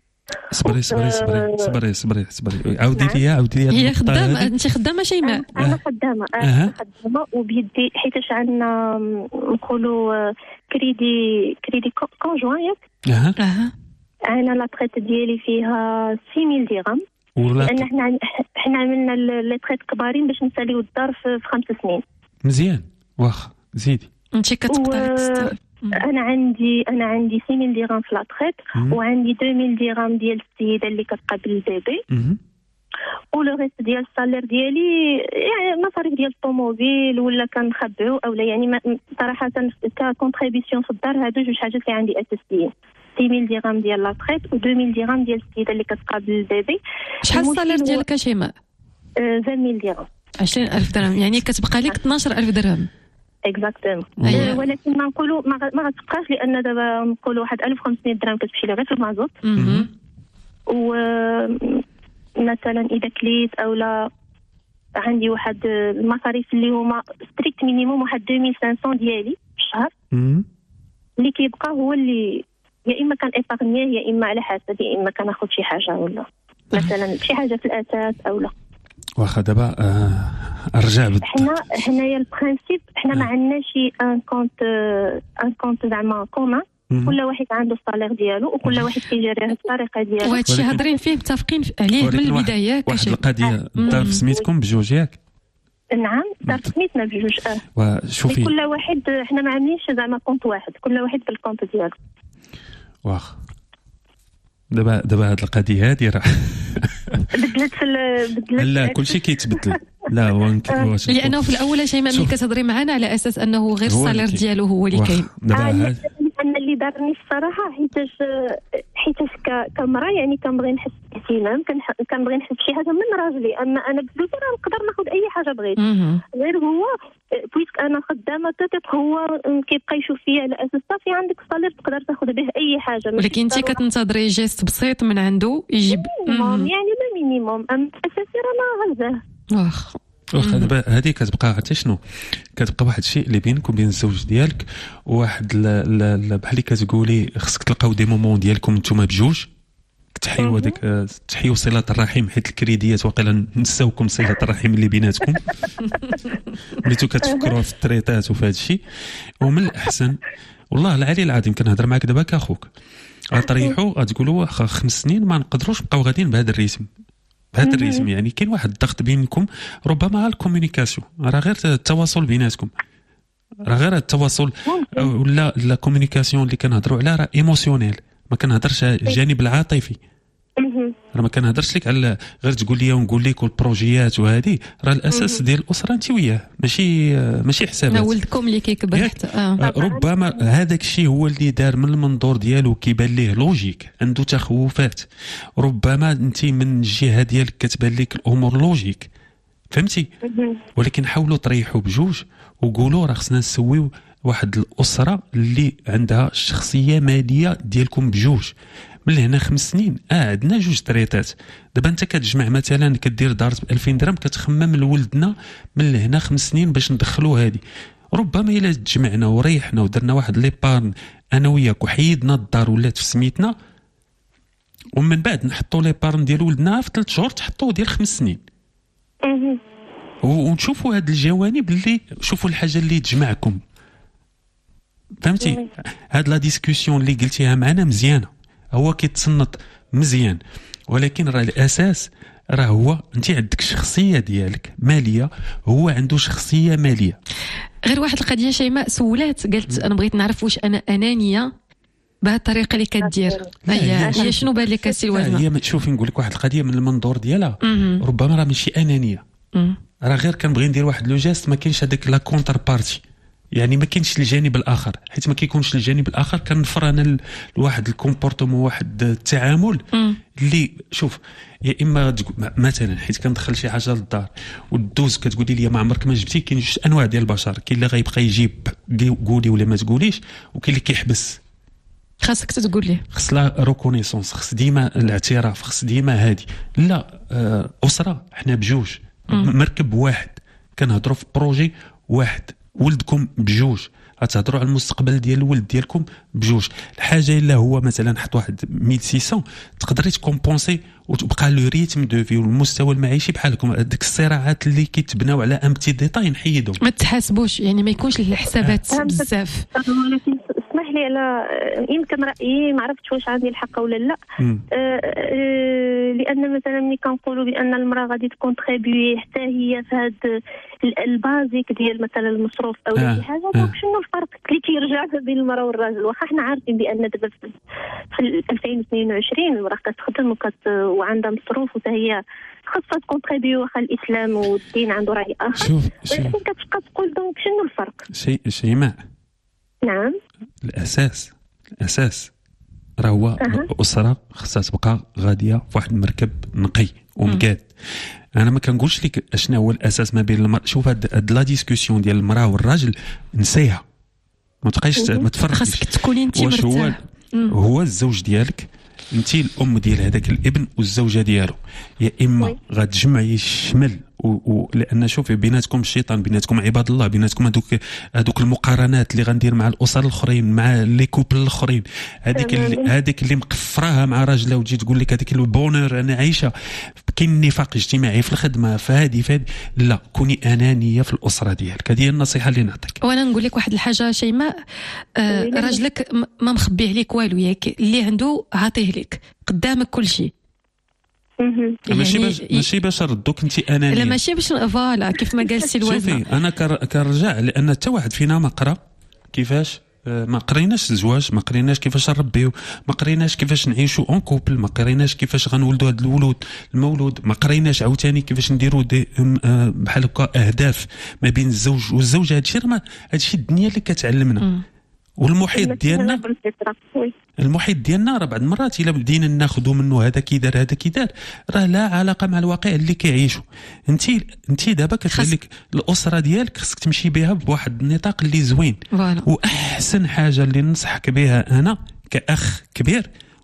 صبري عاودي لي هي خدامه. انت خدامه شيماء؟ انا خدامه وبيدي، حيتاش عندنا نقولوا كريدي كونجوان ياك. انا لا تريت ديالي فيها 6000 درهم، لان احنا عملنا لي تريت كبارين باش نساليو الدار في 5 سنين. مزيان. واخا زيدي. انت كتقدري تستلم. انا عندي 6000 درهم في لا تريت، وعندي 2000 درهم ديال السيده اللي كتقابل البيبي، ولو ريست ديال السالير ديالي يعني مصاريف ديال الطوموبيل ولا كنخبعو اولا يعني صراحه كونتريبيسيون في الدار. هادو جوج حاجات اللي عندي اساسيين، 6000 درهم ديال لا تريت و 2000 درهم ديال السيده اللي كتقابل البيبي. شحال السالير ديالك شيماء؟ 20000 درهم. 20000 درهم، يعني كتبقى لك 12000 درهم. اكزاكتوم. ولكن ما نقولوا ما غتبقاش، لان دابا نقولوا واحد 1500 درهم كتمشي لها غير في المازوت. و مثلا اذا كليت او لا عندي واحد المصاريف اللي هما ستريكت مينيموم واحد 2500 ديالي في الشهر. اللي كيبقى هو اللي يا اما كان ايبارنيه يا اما على حسب، يا اما كناخذ شي حاجه ولا مثلا شي حاجه في الاساس او لا. واخا دابا ارجع حنايا البرانسيب حنا ما عندناش ان كونت زعما كومان. كل واحد عنده الصالير ديالو وكل واحد كيجريه الطريقه ديالو. وهذا الشيء هادرين فيه متفقين عليه من البدايه. واحد القضيه الدار في سميتكم بجوج ياك؟ نعم دار سميتنا بجوج. وشوفي كل واحد حنا ما عاملينش زعما كونت واحد، كل واحد بالكونت ديالو. واخ دابا هاد القضيه هادي راه بدلت لا كلشي كيتبدل. لا لانه في الاول شيماء ملي كتهضري معنا على اساس انه غير الصالير ديالو هو اللي كاين. انا اللي دارني الصراحه حيتاش كمراه يعني كنبغي نحس باهتمام، كنبغي نحس بشي حاجه من راجلي. اما انا بفلوسي راه نقدر ناخذ اي حاجه بغيت، غير هو بويسك انا خدامه تاتيك هو كيبقى يشوف فيا على اساس صافي عندك الصالير تقدر تاخذ به اي حاجه. ولكن انت كتنتظري جيست بسيط من عنده يجيب يعني ما مينيموم. اما الاساسي راه ما غلزاه. دابا هذه كتبقى عرفتي شنو كتبقى واحد الشيء اللي بينك وبين الزوج ديالك واحد بحال اللي كتقولي خصك تلقاو دي مومون ديالكم نتوما بجوج تحيوا هذيك تحيوا صله الرحم حيت الكريديات واقيلا نساوكم صله الرحم اللي بيناتكم بديتو كتفكروا في التريطات وفي هذا الشيء. ومن الاحسن والله العلي العظيم كنهضر معاك دابا كاخوك غتريحوا غتقولوا واخا 5 سنين ما نقدروش نبقاو غاديين بهذا الريتم يعني كاين واحد الضغط بينكم ربما الكومونيكاسيون راه غير التواصل بيناتكم راه غير التواصل ولا لا كومونيكاسيون اللي كنهضروا عليها راه ايموسيونيل ما كنهضرش الجانب العاطفي راه ما كنهضرش لك على غير تقول لي ونقول لك والبروجيات وهذه راه الاساس ديال الاسره انت وياه ماشي حسابات ولدكم اللي كيكبر حتى ربما هذاك الشيء هو اللي دار من المنظور ديالو كيبان ليه لوجيك عنده تخوفات ربما انت من الجهه ديالك كتبان لك الامور لوجيك فهمتي ولكن حاولوا تريحوا بجوج وقولوا راه خصنا نسويو واحد الاسره اللي عندها الشخصيه ماليه ديالكم بجوج من هنا 5 سنين عندنا 2 تريتات دابا انت كتجمع مثلا كدير دار ب 2000 درهم كتخمم لولدنا من هنا 5 سنين باش ندخلوا هذه ربما الا تجمعنا وريحنا ودرنا واحد ليبارن انا وياك وحيدنا الدار ولات في سميتنا ومن بعد نحطوا ليبارن ديال ولدنا في 3 شهور تحطوه ديال 5 سنين ونشوفوا هاد الجوانب اللي شوفوا الحاجه اللي تجمعكم فهمتي هاد لا ديسكوسيون اللي قلتيها معنا مزيانه هو كيتصنت مزيان ولكن راه الاساس راه هو انت عندك شخصيه ديالك ماليه هو عنده شخصيه ماليه. غير واحد القضيه شيماء سولات قالت انا بغيت نعرف واش انا انانيه بهذه الطريقه اللي كدير هي شنو بان لك السي الوزنه هي شوفي نقول لك واحد القضيه من المنظور ديالها ربما راه ماشي انانيه راه غير كنبغي ندير واحد لو جيست ما كاينش هذاك لا كونتر بارتي يعني ما كاينش الجانب الاخر حيت ما كيكونش الجانب الاخر كنفر انا لواحد الكومبورتمون واحد التعامل اللي شوف يا اما مثلا حيت كندخل شي حاجه للدار والدوز كتقولي لي ما عمرك ما جبتي كاين 2 انواع ديال البشر كاين اللي غيبقى يجيب قولي ولا ما تقوليش وكاين اللي كيحبس خاصك تقول ليه خص لا ريكونيسونس خص ديما الاعتراف خص ديما هادي لا اسره حنا بجوج مركب واحد كنهضروا في بروجي واحد ولدكم بجوج غتهضروا على المستقبل ديال الولد ديالكم بجوج الحاجه الا هو مثلا حط واحد 1600 تقدري تكومبونسي وتبقى لو ريتم دو في والمستوى المعيشي بحالكم هذيك الصراعات اللي كيتبناو على ام بتي ديتاي نحيدهم ما تحاسبوش يعني ما يكونش الحسابات بزاف اسمح لي على يمكن رايي ما عرفتش واش عندي الحق ولا لا لان مثلا ملي كنقولوا بان المراه غادي تكونتريبيي حتى هي في هذا البازيك ديال مثلا المصروف او شي حاجه دونك شنو الفرق اللي كيرجع بين المراه والراجل واخا حنا عارفين بان دابا في 2022 المراه كتخدم وعندها مصروف وتا هي خاصها تكونتريبيي واخا الاسلام والدين عنده راي اخر ولكن كتبقى تقول دونك شنو الفرق شيماء نعم الاساس راه هو الاسره خصها تبقى غاديه في واحد المركب نقي ومقاد انا ما كنقولش لك اشنا هو الاساس ما بين المرأة شوف هاد لا ديسكوسيون ديال المراه والراجل نسيها ما تبقايش ما تفرقش خاصك تكوني انت مرتاح هو الزوج ديالك انت الام ديال هذاك الابن والزوجه ديالو يا اما غتجمعي الشمل لان شوفي بيناتكم الشيطان بيناتكم عباد الله بيناتكم هذوك المقارنات اللي غندير مع الاسر الاخرين مع لي كوبل الاخرين هذيك اللي مقفراها مع راجلها وتجي تقول لك هذيك البونور انا عايشه كاين نفاق اجتماعي في الخدمه فهذه لا كوني انانيه في الاسره ديالك هذه النصيحه اللي نعطيك وانا نقول لك واحد الحاجه شيماء راجلك ما مخبي عليك والو ياك اللي عنده عاطيه لك قدامك كل شيء ماشي باش ردوك انت انانيه لا ماشي باش فوالا كيف ما قال السي الوزنه شوفي انا كنرجع لان حتى واحد فينا ما قرا كيفاش ما قريناش الزواج ما قريناش كيفاش نربيو ما قريناش كيفاش نعيشوا اون كوبل ما قريناش كيفاش غنولدوا هذا المولود ما قريناش عاوتاني كيفاش نديروا بحال هكا اهداف ما بين الزوج والزوجه هادشي الدنيا اللي كتعلمنا والمحيط ديالنا راه بعض المرات الا بدينا ناخذوا منه هذا كيدار هذا كيدار راه لا علاقه مع الواقع اللي كيعيشوا انت دابا كتقول لك الاسره ديالك خصك تمشي بها بواحد النطاق اللي زوين واحسن حاجه اللي ننصحك بها انا كاخ كبير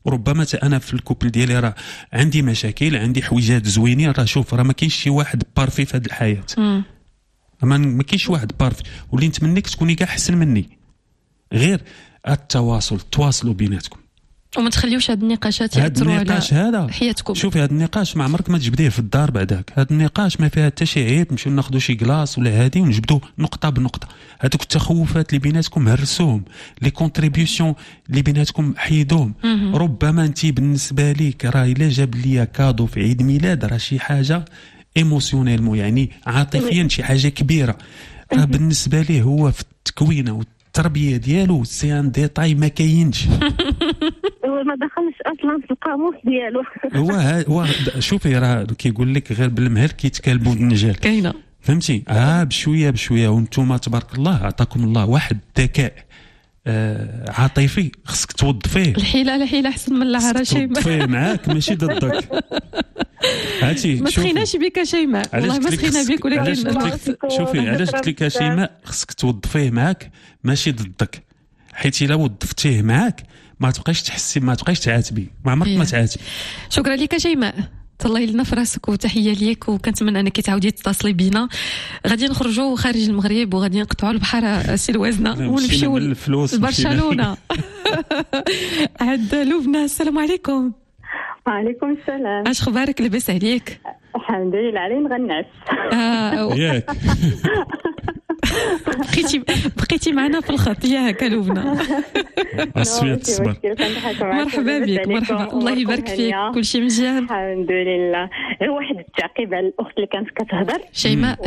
وربما انا في الكوبل ديالي راه عندي مشاكل، عندي حويجات زوينين، راه شوف راه ما كاينش شي واحد بارفي في هذه الحياه، ما كاينش واحد بارفي، واللي نتمنىك تكوني كاع احسن مني، غير التواصل، تواصلوا بيناتكم وما تخليوش هاد النقاشات ياثروا على حياتكم. شوفي هاد النقاش ما عمرك ما تجبديه في الدار بعداك، هاد النقاش ما فيها حتى شي عيب، نمشيو ناخذوا شي كلاص ولا هادي ونجبدوا نقطه بنقطه. هذوك التخوفات اللي بيناتكم هرسوهم، لي كونتريبيوسيون اللي بيناتكم حيدوهم. ربما انت بالنسبه ليك راه الا جاب ليا كادو في عيد ميلاد راه شي حاجه ايموسيونيل، يعني عاطفيا شي حاجه كبيره، راه بالنسبه ليه هو في التكوينه والتربيه ديالو سي ان ديتاي ما كاينش. هو ما دخلش اصلا في القاموس ديالو. هو شوفي راه كيقول لك غير بالمهل كيتكلبوا النجال كاينه، فهمتي؟ بشويه بشويه، وانتم تبارك الله عطاكم الله واحد الذكاء عاطفي خصك توظفيه. الحيله احسن من العرا شيماء، توظفيه معاك ماشي ضدك. ما سخيناش بك شيماء، والله ما سخينا بك، ولكن شوفي علاش قلت لك شيماء خصك توظفيه معاك ماشي ضدك، حيت الا وظفتيه معاك ما تبقايش تحسي، ما تبقايش تعاتبي، ما عمرك ما تعاتبي. شكرا لك شيماء، تهلاي لنا في راسك وتحيه ليك، وكنتمنى انك تعاودي تتصلي بينا. غادي نخرجوا خارج المغرب وغادي نقطعوا البحر سلوازنا ونمشيو لبرشلونه. عند لبنى. السلام عليكم. وعليكم السلام. اش خبارك؟ لاباس عليك؟ الحمد لله، علي نغنعس. ياك بقيتي معنا في الخط ياك لبنى. الصبر تصبر. مرحبا بك، مرحبا، الله يبارك فيك، كل شيء مزيان الحمد لله. واحد التعقيب على الاخت اللي كانت كتهضر شيماء.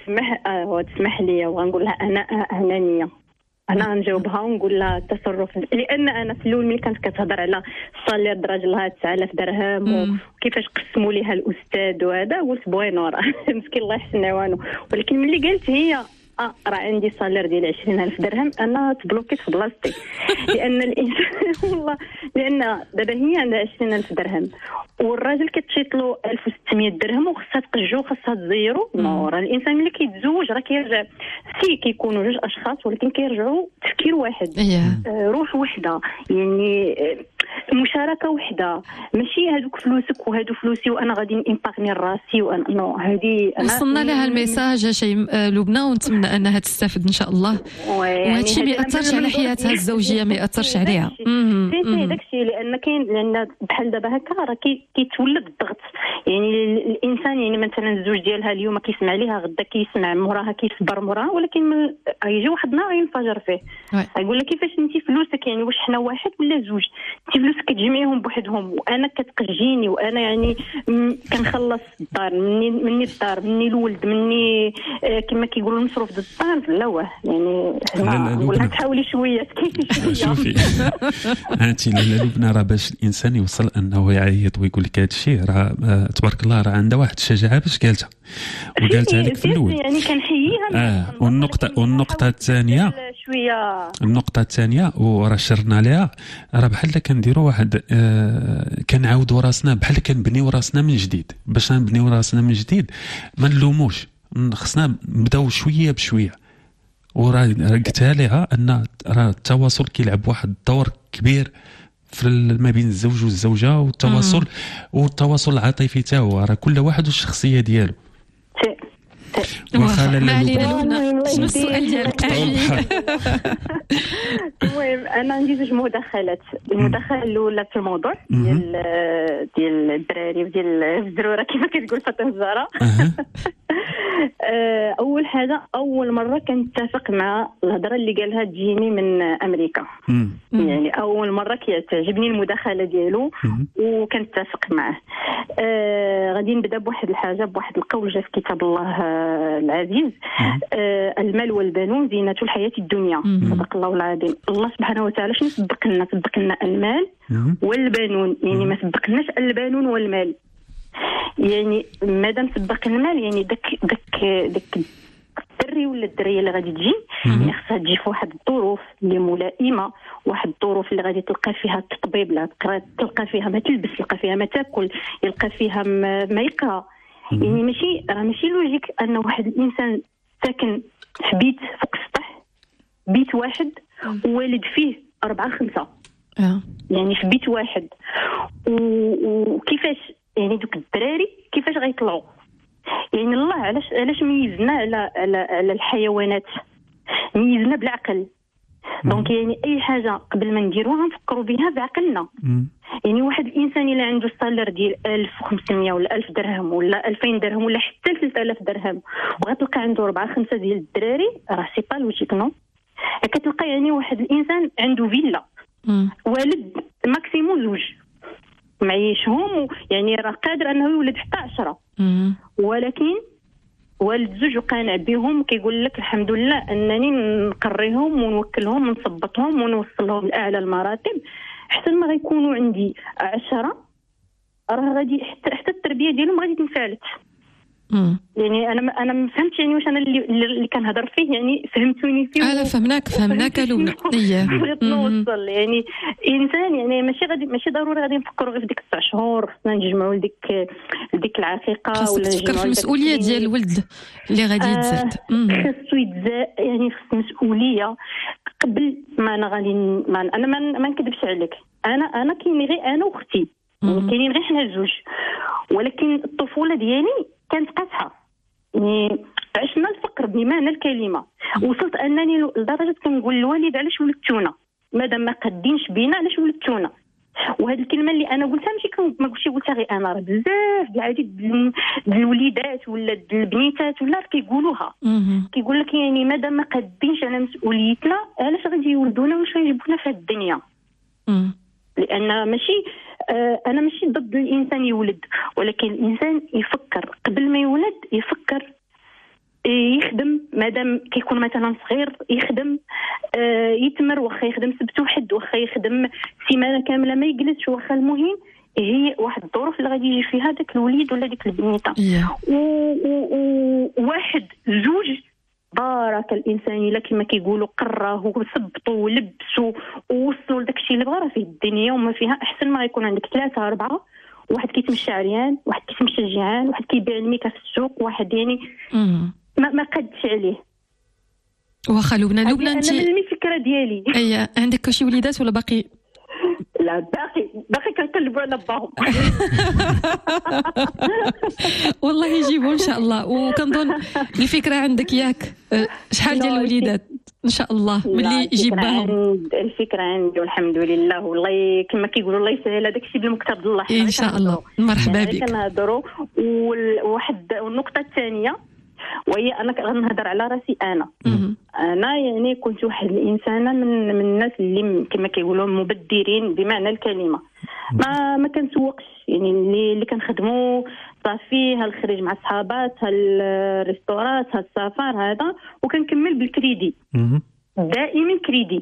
تسمح لي وغنقول لها انا انانيه، انا غنجاوبها ونقول لها التصرف، لان انا في الاول ملي كانت كتهضر على الصالير دراج لها 9000 درهم وكيفاش قسموا ليها الاستاذ وهذا، قلت بوينو راه مسكين الله يحسن عوانه، ولكن ملي قالت هي راه عندي صالير ديال 20000 درهم، انا تبلوكيت في بلاصتي. لان الانسان والله، لان دابا هي عندها 20000 درهم والراجل كتشيطلو 1600 درهم وخصها تقجو وخصها تزيرو. راه الانسان ملي كيتزوج راه كيرجع كيكونوا جوج اشخاص ولكن كيرجعوا تفكير واحد، روح وحده، يعني مشاركه وحده، ماشي هذوك فلوسك وهادو فلوسي وانا غادي نامباغني راسي وانا نو. هذه وصلنا لها الميساج شي لبنى، ونتمنى انها تستافد ان شاء الله، وهادشي ما ياثرش على حياتها الزوجيه، ما ياثرش عليها. فهمتي داكشي، لان كاين، لان بحال دابا هكا راه كيتولد الضغط، يعني الانسان، يعني مثلا الزوج ديالها اليوم كيسمع ليها غدا كيسمع موراها كيصبر موراها، ولكن يجي واحد النهار ينفجر فيه، يقول لك كيفاش انت فلوسك، يعني واش حنا واحد ولا زوج؟ انت فلوسك كتجمعيهم بوحدهم وانا كتقجيني، وانا يعني كنخلص الدار مني الدار مني الولد مني كما كيقولوا المصروف ديال الدار. لا واه يعني نقول لها تحاولي شويه تكيفي شويه. شوفي انت لا لبنى، راه باش الانسان يوصل انه يعيط ويقول لك هذا الشيء، راه تبارك الله راه عندها واحد الشجاعه باش قالتها، وقالتها لك في الاول، يعني كنحييها. والنقطه الثانيه شويه، النقطه الثانيه وراه شرنا لها، راه بحال كنديروا واحد كنعاودوا راسنا، بحال كنبنيو راسنا من جديد. باش نبنيو راسنا من جديد ما نلوموش، خصنا نبداو شويه بشويه. وراه قلتها لها ان راه التواصل كيلعب واحد الدور كبير في ما بين الزوج والزوجه، والتواصل العاطفي تا هو، راه كل واحد والشخصيه ديالو. واخا ما علينا لبنى، شنو السؤال ديالك؟ المهم انا عندي زوج مداخلات. المداخله الاولى في الموضوع ديال الدراري وديال الزروره كما كتقول فاطمه الزهراء. اول حاجه، اول مره كنتفق مع الهضره اللي قالها جيمي من امريكا. يعني اول مره كيعجبني المداخله ديالو وكنتفق معه. غادي نبدا بواحد الحاجه، بواحد القول جاء في كتاب الله العزيز: المال والبنون زينة الحياة الدنيا. صدق الله العظيم. الله سبحانه وتعالى شنو سبق لنا المال والبنون، يعني ما سبقناش البنون والمال. يعني مادام سبق المال، يعني داك الدري ولا الدريه اللي غادي تجي، يعني خصها تجي في واحد الظروف اللي ملائمه، واحد الظروف اللي غادي تلقى فيها التطبيب، لا تلقى فيها ما تلبس، تلقى فيها ما تاكل، يلقى فيها ما يقرا. يعني ماشي لوجيك ان واحد الانسان ساكن في بيت فوق السطح، بيت واحد ووالد فيه 4 5، يعني في بيت واحد. وكيفاش يعني دوك الدراري كيفاش غيطلعوا؟ يعني الله علاش ميزنا على الحيوانات؟ ميزنا بالعقل. دونك يعني اي حاجه قبل ما نديروها نفكروا بها بعقلنا. يعني واحد الانسان اللي عنده السالير ديال 1500 ولا 1000 درهم ولا 2000 درهم ولا حتى 3000 درهم، وغتلقى عنده 4 5 ديال الدراري، راه سي با لوجيك نو. كتلقى يعني واحد الانسان عنده فيلا، والد ماكسيموم 2 معيشهم، يعني راه قادر انه يولد حتى 10. ولكن والد 2 قانع بهم، كيقول لك الحمد لله انني نقريهم ونوكلهم ونثبطهم ونوصلهم لاعلى المراتب، احسن ما غيكونوا عندي 10 راه غادي حتى التربيه ديالهم غادي تنفعلت. يعني انا ما فهمتش يعني واش انا اللي كنهضر فيه، يعني فهمتوني فيه؟ انا فهمناك لونا. بغيت نوصل يعني انسان يعني ماشي ضروري غادي نفكروا غير في ديك 9 شهور، خصنا نجمعوا لديك العقيقه ولا تفكر في المسؤوليه ديال الولد اللي غادي يتزاد. خصو يتزاد، يعني خص مسؤوليه قبل ما انا غادي انا ما نكذبش عليك. انا كاين غير انا واختي، كاينين غير حنا 2، ولكن الطفوله ديالي كانت قاسحه، يعني عشنا الفقر بمعنى الكلمه. وصلت انني لدرجه كنقول للوالد علاش ولدتونا مادام ما قادينش بينا، علاش ولدتونا؟ وهذه الكلمه اللي انا قلتها ماشي ما قلتش قلتها غير انا، راه بزاف ديال العديد الوليدات ولا البنيتات ولا كيقولوها. كيقول لك يعني مادام ما قادينش على مسؤوليتنا علاش غادي يولدونا واش غيجيبونا في هذه الدنيا؟ لان ماشي انا ماشي ضد الانسان يولد، ولكن الانسان يفكر قبل ما يولد، يفكر يخدم مادام كيكون مثلا صغير، يخدم يتمر، واخا يخدم سبت وحد، واخا يخدم سيمانه كامله ما يجلسش، واخا المهم هي واحد الظروف اللي غادي يجي فيها داك الوليد ولا ديك البنيته. وواحد 2 بارك الانسان الا كما كيقولوا قراه وثبطوا ولبسوا ووصلوا لداك الشيء اللي بغا، راه في الدنيا وما فيها احسن ما يكون عندك 3 4، واحد كيتمشى عريان، واحد كيتمشى جيعان، واحد كيبيع الميكا في السوق، واحد يعني ما قدش عليه. واخا لبنى انت انا من الفكره ديالي. اي عندك شي وليدات ولا باقي؟ لا باقي كنقلبوا على باهم. والله يجيبوا ان شاء الله. وكنظن الفكره عندك ياك شحال ديال الوليدات ان شاء الله ملي يجيب باهم؟ الفكره عندي والحمد لله. والله كما كيقولوا الله يسهل هذاك الشيء بالمكتب الله ان شاء الله. مرحبا بك. كنهضروا. وواحد النقطه الثانيه وهي انا غنهضر على راسي. انا يعني كنت واحد الانسانه من الناس اللي كما كيقولوا مبذرين بمعنى الكلمه. ما كنسوقش، يعني اللي كنخدموا صافي، هالخريج مع صحابات، هالريستورات، هالسفر هذا، وكنكمل بالكريدي دائما كريدي.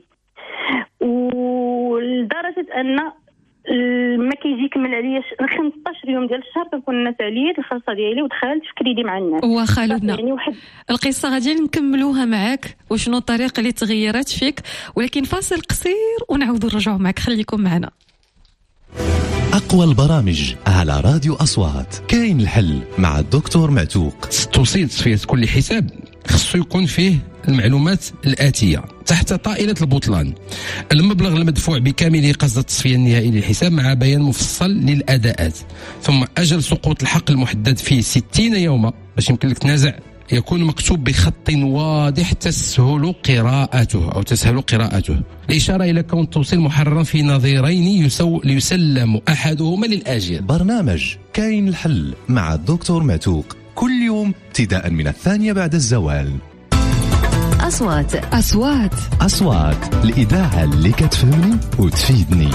ولدرجه ان ما كيجي يكمل عليا 15 يوم ديال الشهر كنكون الناس عليا الخلصه ديالي ودخلت في كريدي مع الناس. واخا لبنى يعني القصه غادي نكملوها معاك وشنو الطريقه اللي تغيرت فيك، ولكن فاصل قصير ونعاودوا نرجعوا معك. خليكم معنا. أقوى البرامج على راديو أصوات. كاين الحل مع الدكتور معتوق. توصيل تصفية كل حساب خصو يكون فيه المعلومات الآتية تحت طائلة البطلان: المبلغ المدفوع بكامله قصد التصفية النهائي للحساب مع بيان مفصل للأداءات، ثم أجل سقوط الحق المحدد فيه 60 يوما باش يمكن لك تنازع، يكون مكتوب بخط واضح تسهل قراءته. الإشارة إلى كون التوصيل محررا في نظيرين ليسلم أحدهما للآجل. برنامج كاين الحل مع الدكتور معتوق كل يوم ابتداء من 2 بعد الزوال. أصوات الإذاعة اللي كتفهمني وتفيدني.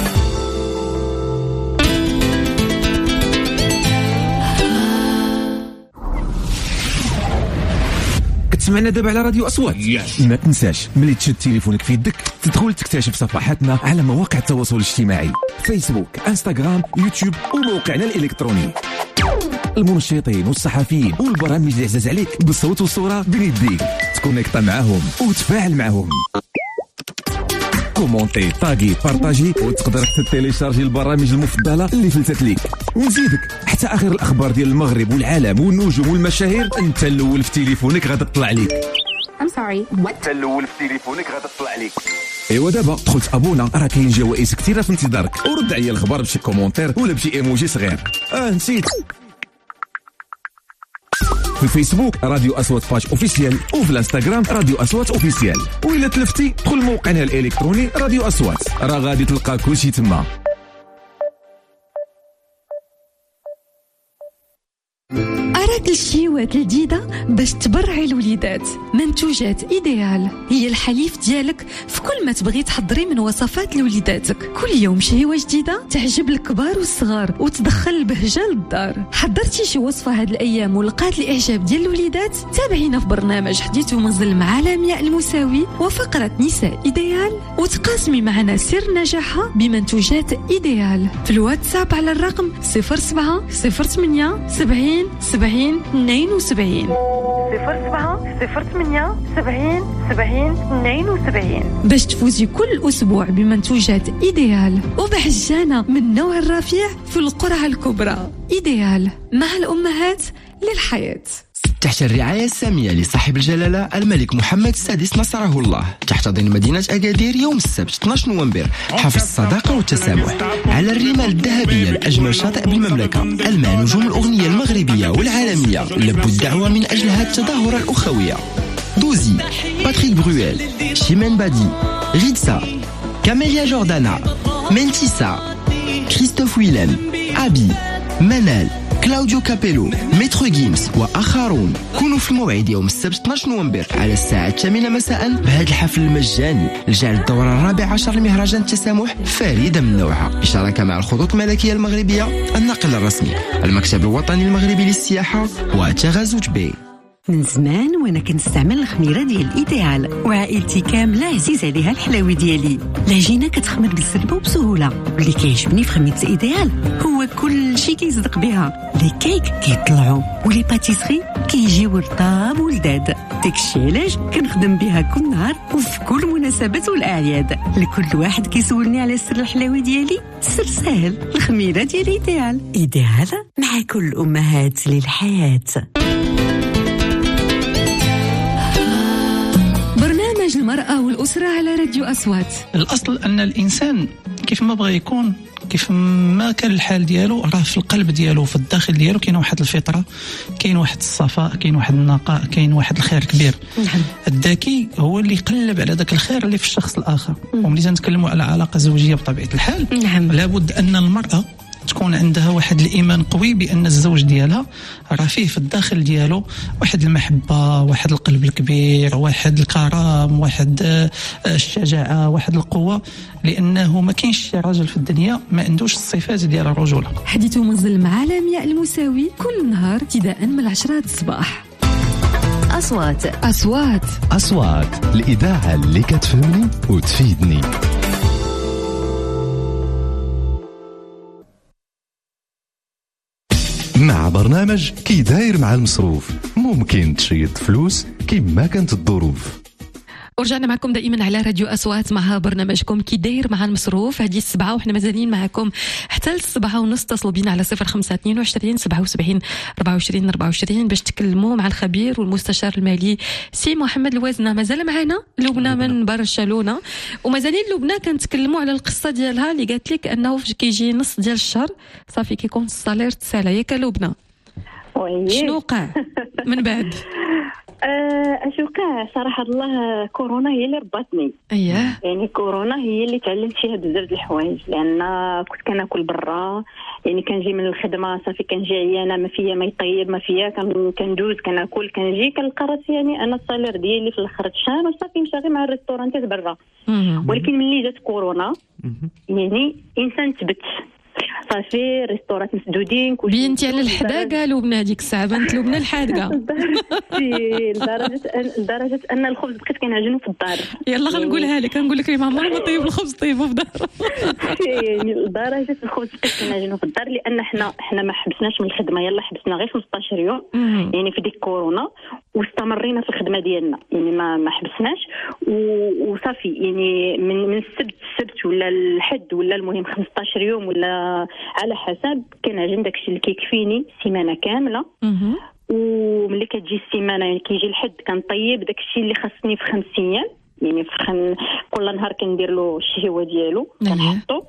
كتسمعنا دابا على راديو أصوات. ما تنساش ملي تشد تليفونك في يدك تدخل تكتشف صفحاتنا على مواقع التواصل الاجتماعي: فيسبوك، انستغرام، يوتيوب، وموقعنا الإلكتروني. المنشطين والصحفيين والبرامج اللي عزاز عليك بالصوت والصورة بين يديك. تكونيكتا معهم وتفاعل معهم. كومونتي، طاغي، بارطاجي، وتقدر حتى تيليشارجي البرامج المفضلة اللي فلتت ليك. ونزيدك حتى آخر الأخبار ديال المغرب والعالم والنجوم والمشاهير أنت الأول في تليفونك غادي تطلع ليك. I'm sorry. What? أنت الأول في تليفونك غادي تطلع ليك. ايوا دابا دخلت ابونا راه كاين جوائز كثيره في انتظارك، ورد عليا الخبر بشي كومونتير ولا بشي ايموجي صغير. نسيت في الفيسبوك راديو اصوات باج اوفيسيال، وفي الانستغرام راديو اصوات اوفيسيال، وإلا تلفتي دخل موقعنا الالكتروني راديو اصوات، راه غادي تلقى كلشي تما. أراك الشيوات الجديدة باش تبرعي الوليدات. منتوجات إيديال هي الحليف ديالك في كل ما تبغي تحضري من وصفات لوليداتك. كل يوم شهيوة جديدة تعجب الكبار والصغار وتدخل البهجة للدار. حضرتي شي وصفة هاد الأيام ولقات الإعجاب ديال الوليدات؟ تابعينا في برنامج حديث ومنزل مع لمياء المساوي وفقرة نساء إيديال وتقاسمي معنا سر نجاحها بمنتوجات إيديال في الواتساب على الرقم 07 08 70 70 72 07 08 70 70 72 باش تفوزي كل أسبوع بمنتوجات إيديال وبحجانة من نوع الرفيع في القرعة الكبرى. إيديال مع الأمهات للحياة. تحت الرعاية السامية لصاحب الجلالة الملك محمد السادس نصره الله، تحتضن مدينة أكادير يوم السبت 12 نوفمبر حفل الصداقة والتسامح على الرمال الذهبية لأجمل شاطئ بالمملكة، ألمع نجوم الأغنية المغربية والعالمية لبوا الدعوة من أجل هذه التظاهرة الأخوية. دوزي، باتريك برويل، شيمان بادي، غيتسا، كاميليا جوردانا، منتيسا، كريستوف ويلان، أبي، منال، كلاوديو كابيلو، ميترو جيمس وآخرون. كونوا في الموعد يوم السبت 12 نوفمبر على الساعة 8 مساء بهذا الحفل المجاني لجعل الدورة 14 لمهرجان التسامح فريدة من نوعها بشراكة مع الخطوط الملكية المغربية، الناقل الرسمي، المكتب الوطني المغربي للسياحة وتغازوج بي. من زمان وانا كنستعمل الخميره ديال ايديال وعائلتي كامله عزيز عليها الحلاوي ديالي. العجينه كتخمر بالسلبه وبسهوله، واللي كيعجبني في خميره ايديال هو كل شيء كيصدق بها. لي كيك كيطلعوا ولي باتيسري كيجيو رطاب ولذاذ، داكشي علاش كنخدم بها كل نهار وفي كل المناسبات والاعياد. لكل واحد كيسولني على سر الحلاوي ديالي، سر سهل، الخميره ديال ايديال. ايديال مع كل امهات للحياه. المرأة والأسرة على راديو أصوات. الأصل أن الإنسان كيف ما بغى يكون، كيف ما كان الحال ديالو، راه في القلب ديالو في الداخل ديالو كاين واحد الفطرة، كاين واحد الصفاء، كاين واحد النقاء، كاين واحد الخير كبير. نعم. الذكي هو اللي يقلب على ذاك الخير اللي في الشخص الآخر. وملي تنتكلموا على علاقة زوجية بطبيعة الحال، نعم، لابد أن المرأة تكون عندها واحد الإيمان قوي بأن الزوج ديالها راه فيه في الداخل ديالو واحد المحبة، واحد القلب الكبير، واحد الكرم، واحد الشجاعة، واحد القوة، لأنه ما كاينش شي راجل في الدنيا ما عندوش الصفات ديال الرجولة. حديث منزل مع لمياء المساوي كل نهار ابتداء من 10 الصباح. أصوات أصوات أصوات، الإذاعة اللي كتفهمني وتفيدني. مع برنامج كي داير مع المصروف ممكن تشيد فلوس كيما كانت الظروف. ورجعنا معكم دائما على راديو أصوات مع برنامجكم كي داير مع المصروف. هذه السبعة وحنا مازالين معكم حتى السبعة ونص. تصلوا بينا على 0522 77 24 24 باش تكلموا مع الخبير والمستشار المالي سي محمد الوازنة. مازال معنا لبنى من برشلونة، ومازالين لبنى كنتكلموا على القصة ديالها اللي قالت لك أنه كيجي نص ديال الشهر صافي كيكون الصالير تسالى. ياك لبنى شنو وقع من بعد؟ اش وقع صراحه الله، كورونا هي اللي ربطني. اييه، يعني كورونا هي اللي تعلمت فيها بزاف د الحوايج، لان كنت كناكل برا، يعني كنجي من الخدمه صافي كنجي عيانه، ما فيا ما يطيب ما فيا، كندوز كناكل، كنجي كنلقى راسي يعني انا الصالير ديالي في الاخر الشهر وصافي مشى غير مع الريستورانتات برا. ولكن ملي جات كورونا يعني انسان تبت صافي ريستورات مسدودين كلشي. بنتي على الحداقه لبنى ديك الساعه بنت لبنى الحداقه لدرجه ان الخبز بقيت كنعجنو في الدار. يلا غنقولها لك، غنقول لك ما عمرنا ما طيب الخبز طيبو في الدار. يعني لدرجه الخبز بقيت كنعجنو في الدار، لان حنا ما حبسناش من الخدمه، يلا حبسنا غير 15 يوم يعني في ديك كورونا، واستمرينا في الخدمه ديالنا، يعني ما حبسناش وصافي. يعني من السبت ولا الحد ولا المهم 15 يوم ولا على حسب كنعجن داكشي اللي كيكفيني سيمانه كامله. وملي كتجي السيمانه يعني كيجي الحد كنطيب داكشي اللي خاصني في 5 ايام. يعني كل نهار كندير له الشهوه ديالو كنحطو.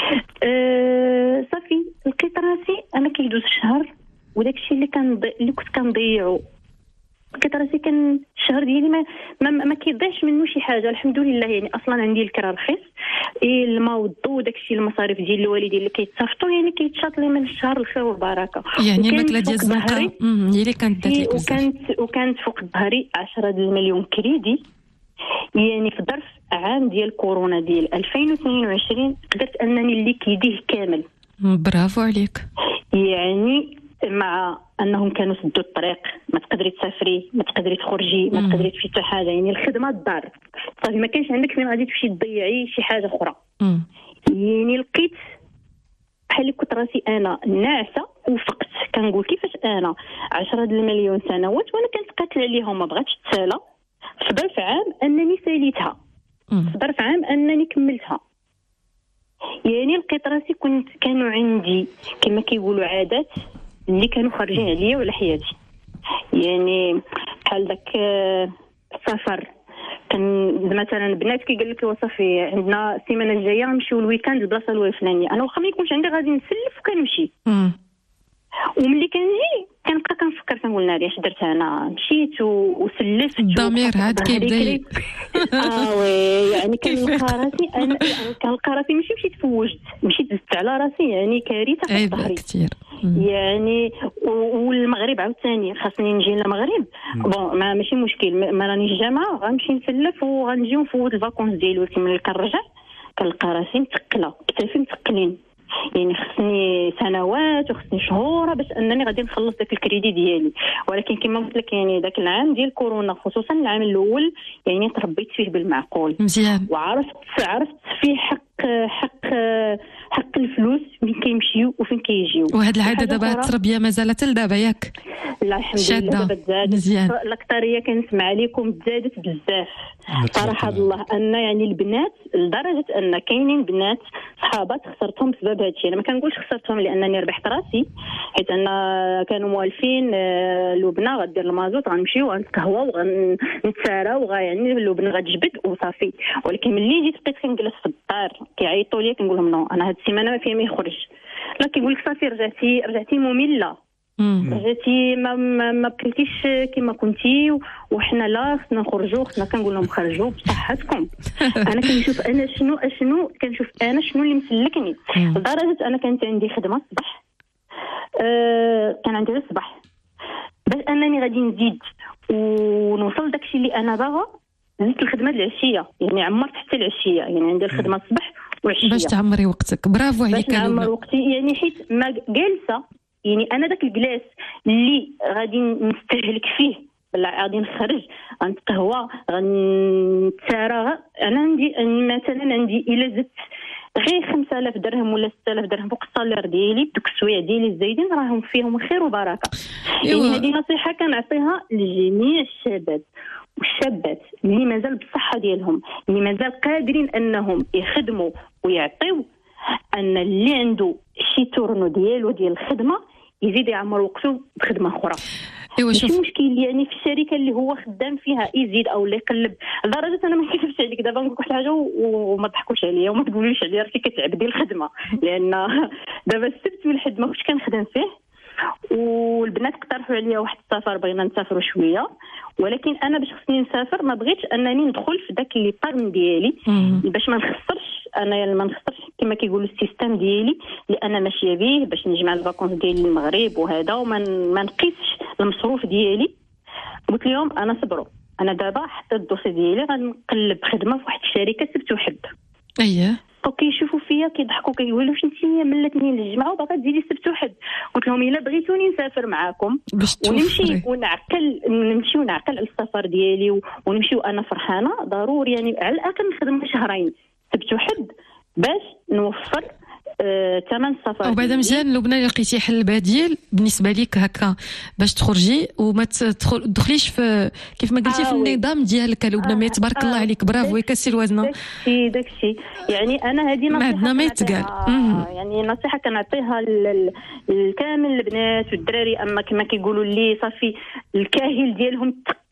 صافي لقيت راسي انا كيدوز شهر وداك الشيء اللي كنت كنضيعو لقيت راسي كان الشهر ديالي ما كيضيعش منه شي حاجه الحمد لله. يعني اصلا عندي الكرا رخيص، الماء والضو داكشي المصاريف ديال الوالدين اللي كيتصافتوا يعني كيتشاط لي من الشهر الخير والبركه. يعني الماكله ديال الزنقه هي اللي كانت دات لك بزاف. وكانت فوق ظهري 10 المليون كريدي. يعني في ظرف عام ديال كورونا ديال 2022 قدرت انني اللي كيديه كامل. برافو عليك. يعني مع انهم كانوا سدوا الطريق، ما تقدري تسافري، ما تقدري تخرجي، ما تقدري تمشي حتى حاجه، يعني الخدمه الدار صافي ما كانش عندك فين غادي تمشي تضيعي شي حاجه اخرى. يعني لقيت بحال كنت راسي انا ناعسه وفقت. كنقول كيفاش انا 10 المليون سنوات وانا كنت قاتله عليهم ما بغاتش تسالى، في ظرف عام انني ساليتها، في ظرف عام انني كملتها. يعني لقيت راسي كانوا عندي كما كيقولوا عادات اللي كانوا خارجين عليا وعلى حياتي. يعني بحال داك السفر، كان مثلا البنات كيقول لك صافي عندنا السيمانه الجايه نمشيو الويكاند لبلاصه الفلانيه، انا واخا ما يكونش عندي غادي نسلف وكنمشي. وملي كنجي كنبقى كنفكر كنقول ناري اش درت انا، مشيت وسلفت الضمير عاد كيبدا وي. يعني كنلقى راسي انا كنلقى راسي مشيت فوجت، مشيت زدت على راسي، يعني كارثه في ظهري كثير. يعني والمغرب عاوتاني خاصني نجي للمغرب بون ماشي مشكل، ما رانيش الجامعه غنمشي نسلف وغنجي ونفوت الفاكونس ديالي. ولكن ملي كنرجع كنلقى راسي متقله، كتافي متقلين. يعني خصني سنوات وخصني شهور باش انني غادي نخلص داك الكريدي ديالي. ولكن كما قلت لك يعني داك العام ديال كورونا خصوصا العام الاول يعني تربيت فيه بالمعقول مزيان، وعرفت فيه حق الفلوس فين كيمشيو وفين كيجيو. وهاد العاده دابا التربيه مازالت لدابا ياك؟ لا الحمد لله دابا مزيان. الاكثريه كنسمع عليكم تزادت بزاف صراحه الله. ان يعني البنات لدرجه ان كاينين بنات صحابات خسرتهم بسبب هذا الشيء. انا ما كنقولش خسرتهم لانني ربحت راسي، حيت ان كانوا موالفين لبنى غدير المازوت غنمشيو غنتقهوى وغنتسارى يعني لبنى غتجبد وصافي. ولكن ملي جيت بقيت كنجلس في الدار كيعيطوا لي كنقول لهم نو انا هاد السيمانه ما فيها ما يخرج. لا كيقول لك صافي رجعتي ممله، رجعتي ما بقيتيش كما كنتي وحنا لا خصنا نخرجوا. خصنا كنقول لهم خرجوا بصحتكم. انا كنشوف انا شنو كنشوف انا شنو اللي مسلكني لدرجه انا كانت عندي خدمه الصباح، كان عندي الصباح باش انني غادي نزيد ونوصل داكشي اللي انا باغا. زدت الخدمه العشيه، يعني عمرت حتى العشيه، يعني عندي الخدمه الصباح وعشيه باش تعمري وقتك. برافو عليك. باش نعمر وقتي، يعني حيت ما جالسه. يعني انا داك الجلاس اللي غادي نستهلك فيه غادي نخرج غنتقهوى غنتسارى. انا عندي مثلا الى زدت غير 5000 درهم ولا 6000 درهم فوق الصالير ديالي بدوك السوايع ديالي الزايدين راهم فيهم خير وبركه. يعني هذه نصيحه كنعطيها لجميع الشباب والشابات اللي مازال بالصحه ديالهم، اللي مازال قادرين انهم يخدموا ويعطيو، ان اللي عنده شي تورنو ديالو ديال الخدمه يزيد يعمر وقته بخدمه اخرى. ماشي مشكل يعني في الشركه اللي هو خدام فيها يزيد او اللي يقلب. لدرجه انا ما كنتش عليك دابا نقول واحد الحاجه وما تضحكوش عليا وما تقولوش عليا راكي كتعبدي الخدمه، لان دابا السبت والحد ما كنتش كنخدم فيه والبنات اقترحوا عليا واحد السفر، بغينا نسافروا شويه. ولكن انا باش خصني نسافر ما بغيتش انني ندخل في داك لي طارن ديالي باش ما نخسرش انا ما نخسرش كما كيقولوا السيستم ديالي اللي انا ماشيه به باش نجمع الفاكونس ديالي للمغرب وهذا وما نقيسش المصروف ديالي. قلت لهم انا صبروا، انا دابا حطيت الدوسي ديالي غنقلب خدمه في واحد الشركه سبت وحد. اييه كيشوفوا فيا كيضحكوا كيقولوا واش انت من الاثنين للجمعه وباغا تزيدي السبت وحد. قلت لهم الا بغيتوني نسافر معاكم ونمشي ونعقل على السفر ديالي ونمشي وانا فرحانه ضروري يعني على الاقل نخدم شهرين سبت وحد باش نوفر ثمن السفر. وبعد مزيان لبنى لقيتي حل بديل بالنسبه ليك هكا باش تخرجي وما تدخليش في كيف ما قلتي في النظام ديالك لبنى. ما تبارك الله عليك، برافو يكسي الوزنه داكشي. يعني انا هذه نصيحه عندنا ما يتقال، يعني نصيحه كنعطيها لكامل البنات والدراري. اما كما كيقولوا لي صافي الكاهل ديالهم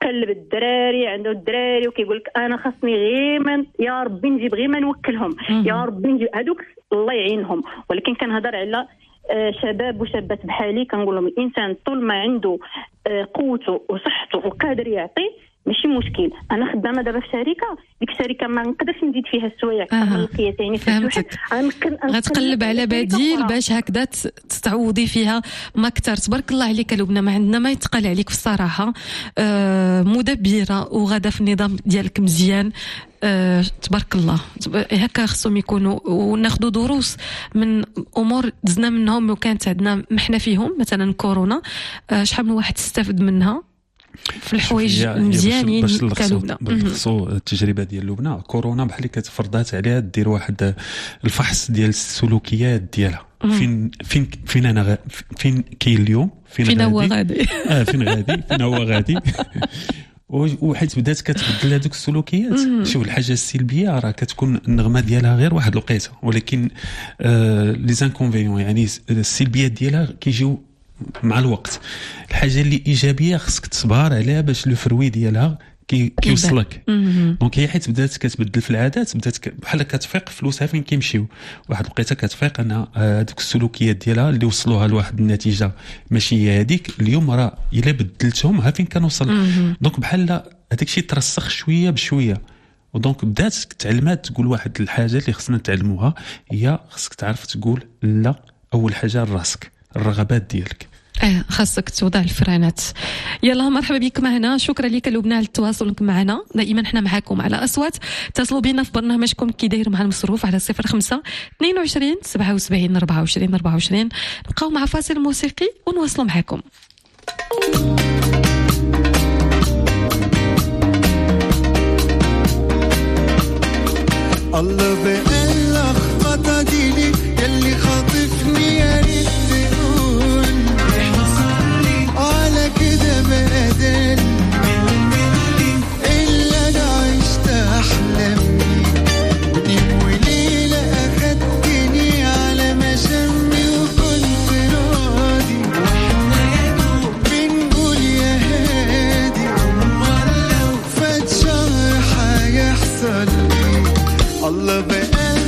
كيقلب الدراري عنده الدراري وكيقول لك انا خاصني غير يا ربي نجيب غير ما نوكلهم، يا ربي نجيب هذوك الله يعينهم. ولكن كنهضر على شباب وشابات بحالي، كنقول لهم الانسان طول ما عنده قوته وصحته وقادر يعطي ماشي مشكل. انا خدامه دابا في شركه، ديك الشركه ما نقدرش نزيد فيها السوايع كملكيه ثاني فهمتك. غتقلب على بديل باش هكذا تعوضي فيها ما كثر. تبارك الله عليك لبنى، ما عندنا ما يتقال عليك في الصراحه، مدبره وغاده في النظام ديالك مزيان. تبارك الله. هكا خصهم يكونوا، وناخذوا دروس من امور دزنا منهم وكانت عندنا محنا فيهم، مثلا كورونا شحال من واحد استفد منها في الحوايج مزيانين كلبنى. بالخصوص التجربه ديال لبنى كورونا بحال اللي كتفرضات عليها دير واحد الفحص ديال السلوكيات ديالها. فين انا فين كاين اليوم، فين هو غادي فين هو غادي وحيت بدات كتبدل هذوك السلوكيات. شوف الحاجه السلبيه راه كتكون النغمه ديالها غير واحد الوقيته، ولكن لي زانكونفينيون يعني السلبيات ديالها كيجيو مع الوقت. الحاجه اللي ايجابيه خصك تصبر عليها باش لو فروي ديالها كيوصلك. دونك هي حيت بدات كتبدل في العادات، بدات بحال كتفيق فلوسها فين كيمشيو. واحد الوقيته كتفيق ان هذوك السلوكيات ديالها اللي وصلوها لواحد النتيجه ماشي هي هذيك، اليوم راه الا بدلتهم ها فين كنوصل. دونك بحال هذاك الشيء ترسخ شويه بشويه. ودونك بدات تعلمات تقول واحد الحاجه اللي خصنا نتعلموها هي خصك تعرف تقول لا. اول حاجه لراسك، الرغبات ديالك خاصك توضع الفرانات. يلا مرحبا بك معنا، شكرا لك لبنى على التواصل معنا. دائما احنا معاكم على اصوات. اتصلوا بنا في برنامجكم كي داير مع المصروف على 05 22 77 24 24. نبقاو مع فاصل موسيقي ونواصلوا معاكم. الله بقى لخبطة ديني يلي خاطفني، يا ريت تقول على كده بقدر إلا أنا عشت أحلامي. يوم وليلة أخدتني على مشامي وكنت راضي، بنقول يا هادي فات شهر هيحصل إيه. الله بقى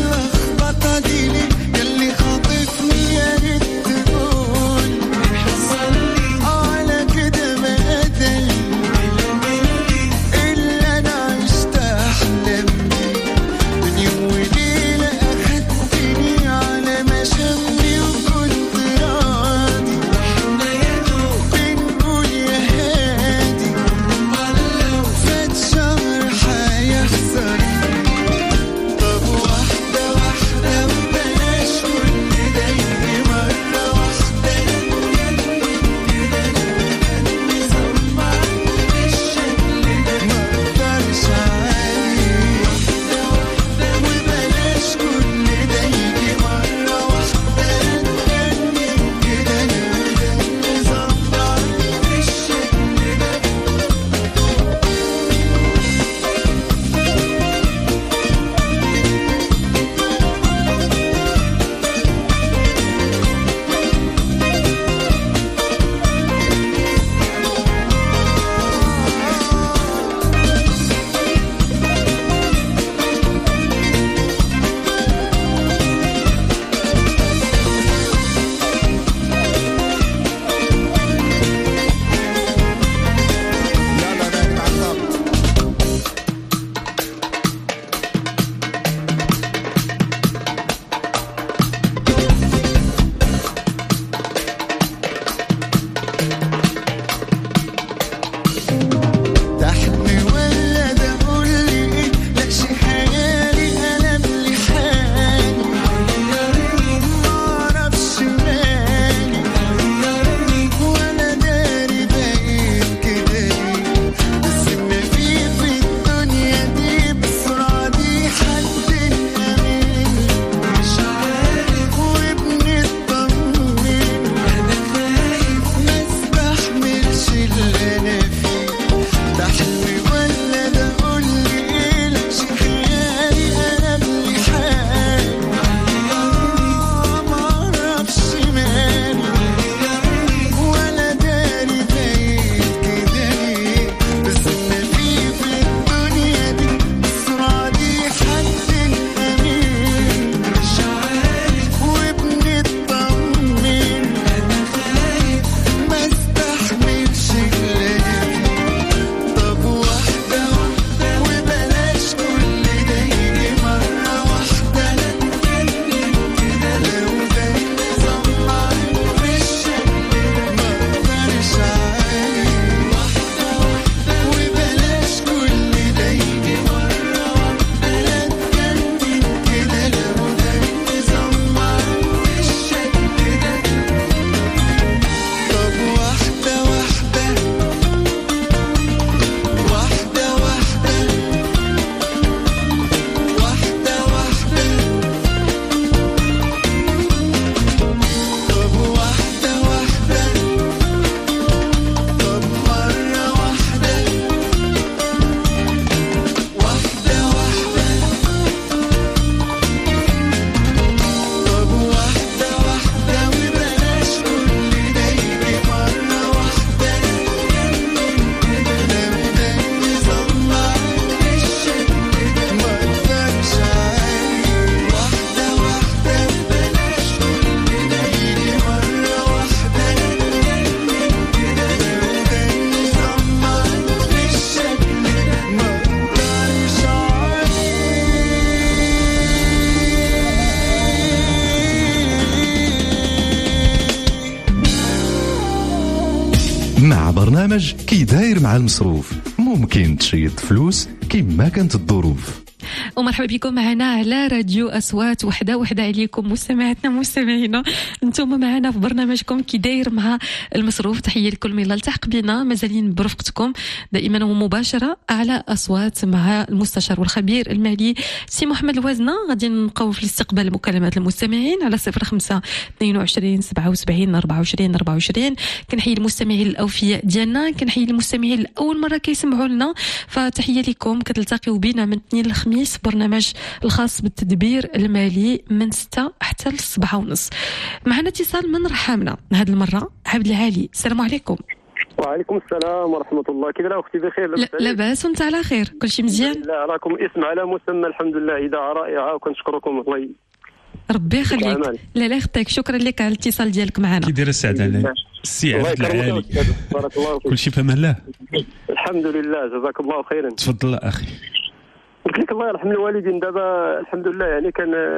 مع برنامج كي داير مع المصروف ممكن تشيد فلوس كيما كانت الظروف. ومرحبا بكم معنا على راديو أصوات وحدة عليكم مستمعاتنا مستمعينا، انتم معنا في برنامجكم كي داير مع المصروف. تحية لكل من التحق بنا، مازالين برفقتكم دائما ومباشرة على أصوات مع المستشار والخبير المالي سي محمد الوازنة. غادي نبقاو في الاستقبال مكالمات المستمعين على 05 22 77 24 24. كنحيي المستمعين الأوفياء ديالنا، كنحيي المستمعين الأول مرة كيسمعوا لنا، فتحية لكم. كتلتقيوا بنا من الاثنين الخميس برنامج الخاص بالتدبير المالي من 6 حتى 7:30. معنا اتصال من رحامنا هذه المرة عبد العالي. السلام عليكم. وعليكم السلام ورحمة الله. كيف اختي؟ بخير؟ لاباس وانت على خير؟ كل شيء مزيان؟ لا راكم اسم على مسمى، الحمد لله، إذاعة رائعة وكنشكركم الله ربي يخليك. لا يخطيك، شكرا لك على الاتصال ديالك معنا. كي داير السعد على السي عبد العالي؟ بارك الله فيك. كل شيء في امان الله؟ الحمد لله، جزاك الله خيرا. تفضل اخي. قلت لك الله يرحم الوالدين. دابا الحمد لله يعني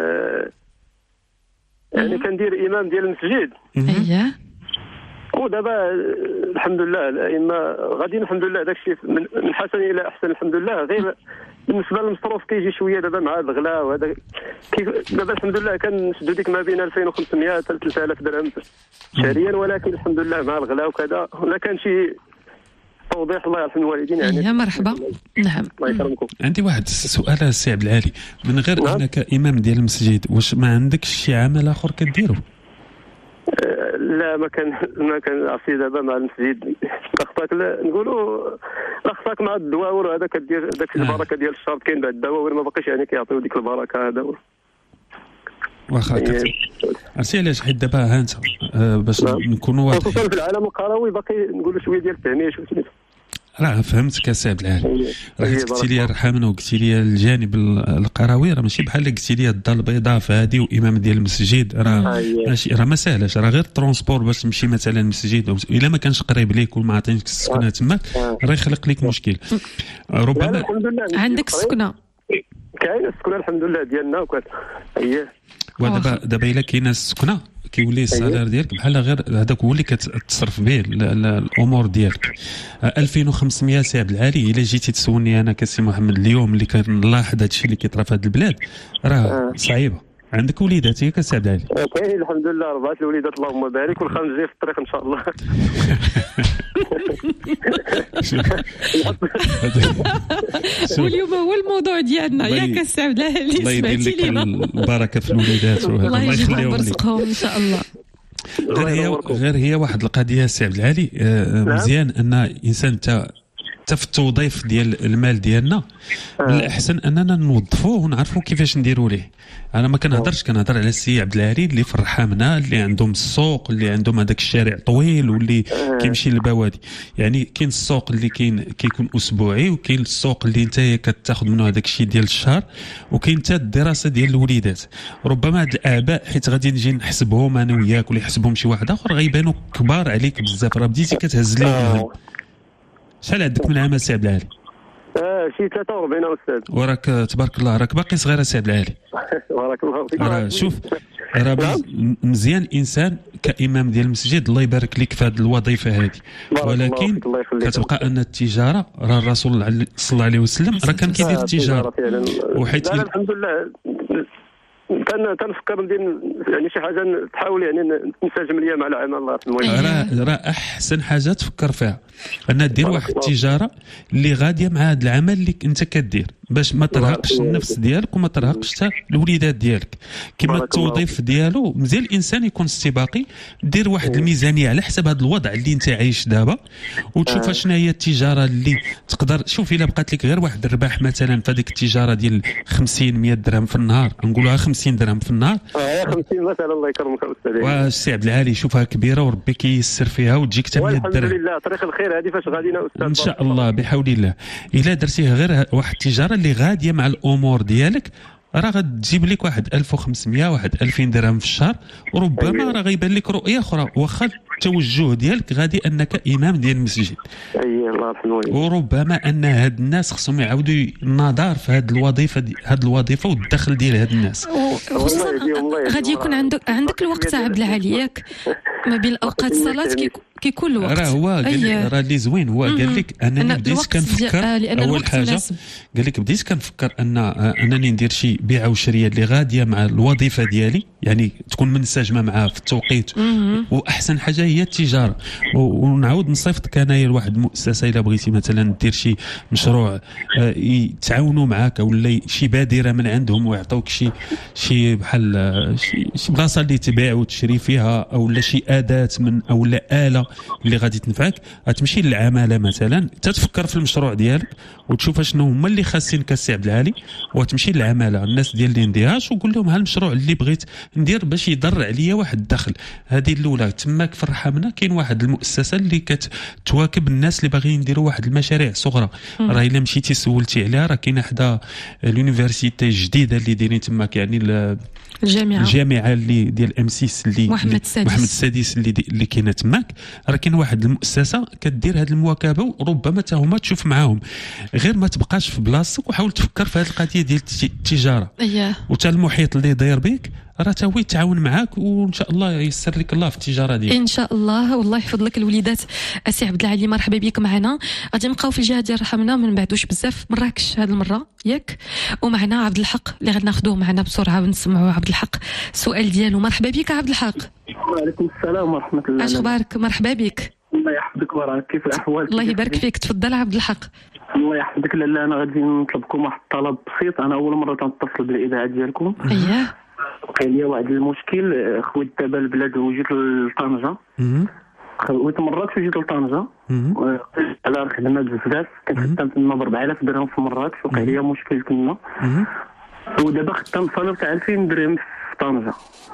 كندير امام ديال المسجد. اييه. ودابا الحمد لله الائمه غاديين الحمد لله، داكشي من حسن الى احسن الحمد لله. غير بالنسبه للمصروف كيجي شويه دابا مع الغلاء وهذا. دابا الحمد لله كنشدوا ديك ما بين 2500 حتى 3000 درهم شهريا، ولكن الحمد لله مع الغلاء وكذا ولا كان شي توضيح. الله يرحم الوالدين يعني. يا مرحبا. نعم. الله يكرمكم. عندي واحد السؤال السي عبد العالي، من غير انك امام ديال المسجد، واش ما عندكش شي عمل اخر كديرو؟ لا ما كان عرفتي دابا مع المسجد خصك نقولوا خصك مع الدواور هذا كدير داك البركه ديال الشرط. كاين بعد الدواور ما باقيش يعني كيعطيو ديك البركه هذا. واخا عرفتي علاش؟ حيت دابا ها انت باش نكونوا واضحين، خصوصا في العالم القروي باقي نقولوا شويه ديال التهميش وسميتو. راه فهمتك السي عبد العالي. راه قلتي لي رحمنا وقلتي لي الجانب القروي، راه ماشي بحال قلتي لي الدار البيضاء فهادي وامام ديال المسجد، راه ماشي، راه ما ساهلاش. راه غير الترونسبور باش تمشي مثلا المسجد، الا ما كانش قريب ليك وما عطينيش السكنه تماك راه يخلق لك مشكل. ربما عندك السكنه، كاين السكنه الحمد لله ديالنا وكذا. اييه. ودابا الا كاينه السكنه كيولي السالير ديالك بحال غير هذاك هو اللي كتصرف به الامور ديالك. 2500 سي عبد العالي. الا جيتي تسولني انا كسي محمد اليوم اللي كنلاحظ هذا الشيء اللي كيطرا في هذه البلاد راه صعيبه. عندك وليدات ياك سي عبد العالي؟ كاين الحمد لله 4 الوليدات اللهم بارك، والخامس جاي في الطريق ان شاء الله. واليوم هو الموضوع ديالنا ياك سي عبد العالي. الله يدير لك البركه في الوليدات الله يخليهم برزقهم ان شاء الله. غير هي واحد القضيه سي عبد العالي، مزيان ان انسان انت في التوظيف ديال المال ديالنا من الاحسن اننا نوظفوه ونعرفوا كيفاش نديروا ليه. انا ما كنهضر على السي عبد العالي اللي في الرحامنه، اللي عندهم السوق، اللي عندهم هذاك الشارع طويل واللي كيمشي للبوادي. يعني كاين السوق اللي كيكون اسبوعي، وكاين السوق اللي انت كتاخذ منه هذاك الشيء ديال الشهر، وكاين حتى الدراسه ديال الوليدات. ربما هاد الاباء حيت غادي نجي نحسبهم انا وياك ولا يحسبهم شي واحد اخر غيبانوا كبار عليك بزاف. راه بديتي كتهز لهم. شحال عندك من عام سي عبد العالي؟ شي 43 استاذ. وراك تبارك الله راك باقي صغير سي عبد العالي. بارك الله فيك. راه شوف، راه مزيان انسان كامام ديال المسجد الله يبارك لك في هذه الوظيفه هذه، ولكن كتبقى ان التجاره راه الرسول صلى الله عليه وسلم راه كان كيدير التجاره. وحيت الحمد لله كنفكر ندير يعني شي حاجه تحاول يعني نسجم ليا مع العمل. الله يرحمه. راه احسن حاجه تفكر فيها ان دير واحد التجاره اللي غاديه مع هذا العمل اللي انت كدير، باش ما ترهقش النفس ديالك وما ترهقش حتى الوليدات ديالك. كما التوظيف ديالو مزيان الانسان يكون استباقي، دير واحد الميزانيه على حسب هذا الوضع اللي انت عايش دابا، وتشوف شنو هي التجاره اللي تقدر. شوف الا بقات لك غير واحد الرباح مثلا في هذيك التجاره ديال 50-100 درهم في النهار، نقولوها 50 درهم في النهار، 50 مثلا. الله يكرمك استاذ. والسي عبد العالي شوفها كبيره وربي كيسر فيها وتجيك حتى 100 درهم. الحمد لله طريق الخير هذه فاش غادينا استاذ ان شاء الله بحول الله. الا درتيها غير واحد التجاره اللي غاديه مع الامور ديالك راه غتجيب لك واحد 1500 واحد 2000 درهم في الشهر، وربما راه غيبان لك رؤيه اخرى. واخا التوجه ديالك غادي انك امام ديال المسجد، الله يرحمه، وربما ان هاد الناس خصهم يعاودوا النظر في هاد الوظيفه والدخل ديال هاد الناس. خصوصا غادي يكون عندك الوقت عبد العالي ياك. ما بين اوقات الصلاه كيكون الوقت. راه هو راه اللي زوين هو قال لك انني بديت كنفكر اول حاجه قال لك بديت كنفكر انني ندير شي بيعه وشريه اللي غاديه مع الوظيفه ديالي، يعني تكون منسجمه معها في التوقيت. واحسن حاجه هي التجاره. ونعاود نصيفطك انايا لواحد المؤسسه الا بغيتي مثلا دير شي مشروع يتعاونوا معاك ولا شي بادره من عندهم ويعطوك شي بحال شي بلاصه اللي تبيع وتشري فيها، او لا شي اداه من او لا اله اللي غادي تنفعك. غتمشي للعماله مثلا تتفكر في المشروع ديالك وتشوف شنو هما اللي خاصينك السي عبد العالي، وتمشي للعماله الناس ديال اللي نديهاش وقول لهم ها المشروع اللي بغيت ندير باش يضر عليا واحد الدخل. هذه الاولى. تماك في الرحمنه كاين واحد المؤسسه اللي كتواكب الناس اللي باغيين يديروا واحد المشاريع صغرى. راه الا مشيتي سولتي عليها راه كاينه حدا اليونيفرسيتي الجديده اللي دايرين تماك، يعني الجامعه اللي ديال ام 6 اللي محمد السادس اللي كاينه تماك. راه كاين واحد المؤسسه كدير هذه المواكبه، وربما حتى هما تشوف معاهم. غير ما تبقاش في بلاصتك وحاول تفكر في هذه القضيه ديال التجاره. وتا المحيط اللي داير بك راه تا هو يتعاون معاك، وان شاء الله ييسر لك الله في التجاره ديالك ان شاء الله. والله يحفظ لك الوليدات. السي عبد العالي مرحبا بك معنا. غادي نبقاو في الجهه ديال رحمنا، ما نبعدوش بزاف، مراكش هذه المره ياك. ومعنا عبد الحق اللي غناخذوه معنا بسرعه ونسمعوا عبد الحق السؤال ديالو. مرحبا بك عبد الحق. وعليكم السلام ورحمه الله. اش اخبارك؟ مرحبا بك. الله يحفظك وراك، كيف الاحوال؟ الله يبارك فيك. تفضل عبد الحق. الله يحفظك. لالا انا غادي نطلبكم واحد الطلب بسيط. انا اول مره تنتصل بالاذاعه ديالكم. اييه. وقع لي واحد المشكل. خويت دابا البلاد وجيت لطنجه. خويت مراكش وجيت لطنجه. على الخدمات بزاف. كنت خدام تما ب 4000 درهم في مراكش. وقع لي مشكل تما. ودابا خدام صالير تاع 2000 درهم في طنجه.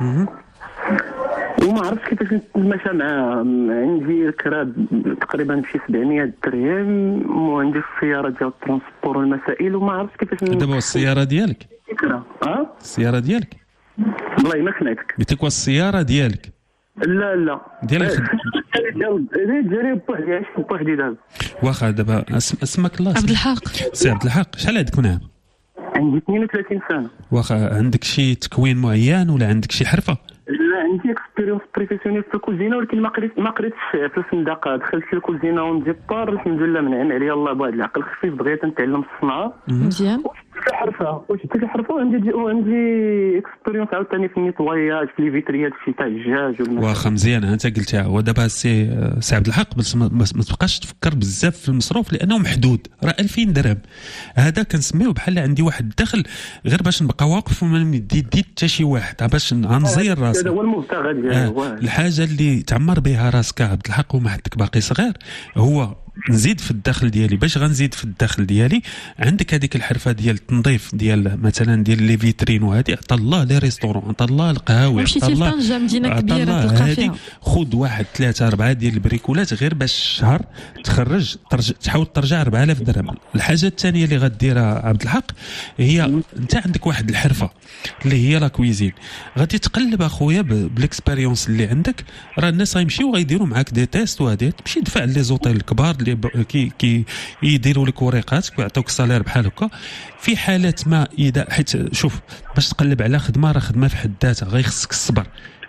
وما عرفتش كيفاش نتماشى معاه. عندي كراب تقريبا بشي 700 درهم، وعندي السياره ديال الترونسبور والمسائل، وما عرفتش كيفاش دابا السياره ديالك؟ السياره ديالك؟ والله ما سمعتك. قلت لك السياره ديالك؟ لا ديالك جاري بوحدي. عايش بوحدي دابا. واخا دابا اسمك الله عبد الحق. سي عبد الحق، شحال عندك من عام؟ عندي 32 سنه. واخا عندك شي تكوين معين ولا عندك شي حرفه؟ لا عندي اكسبيريونس بروفيسيونيل في الكوزينه، ولكن ما قريتش في الفندقه. دخلت في الكوزينه ونديبار الحمد لله منعم عليا الله بهذا العقل خفيف. بغيت نتعلم الصنعه مزيان. وشفت الحرفه. وعندي اكسبيريونس عاوتاني في النيطواياج في لي فيتريات شي تاع الدجاج. واخا مزيان. انت قلتها. ودابا سي عبد الحق بس ما تبقاش تفكر بزاف في المصروف لانه محدود. راه 2000 درهم هذا كنسميوه بحال عندي واحد الدخل غير باش نبقى واقف وما ندي حتى شي واحد باش غنزير راسي. هذا هو المبتغى ديالي. الحاجه اللي تعمر بها راسك عبد الحق وما حدك باقي صغير هو نزيد في الدخل ديالي. باش غنزيد في الدخل ديالي عندك هذيك الحرفه ديال التنظيف ديال مثلا ديال لي فيترين، وهذه عطا الله لي ريستورون، عطا الله القهاوي، عطا الله طنجه مدينه كبيره تلقى فيها. خذ واحد 3-4 ديال البريكولات غير باش الشهر تخرج تحاول ترجع 4000 درهم. الحاجه الثانيه اللي غديرها عبد الحق هي انت عندك واحد الحرفه اللي هي لا كويزين. غادي تقلب اخويا بالاكسبيريونس اللي عندك. راه الناس غيمشيو غيديروا معاك دي تيست، وهذه تمشي تدفع لي زوطيل الكبار اللي كي يديروا لك وريقاتك ويعطوك صالير بحال هكا. في حالات ما اذا حيت شوف باش تقلب على خدمه راه خدمه في حد ذاتها غيخصك الصبر.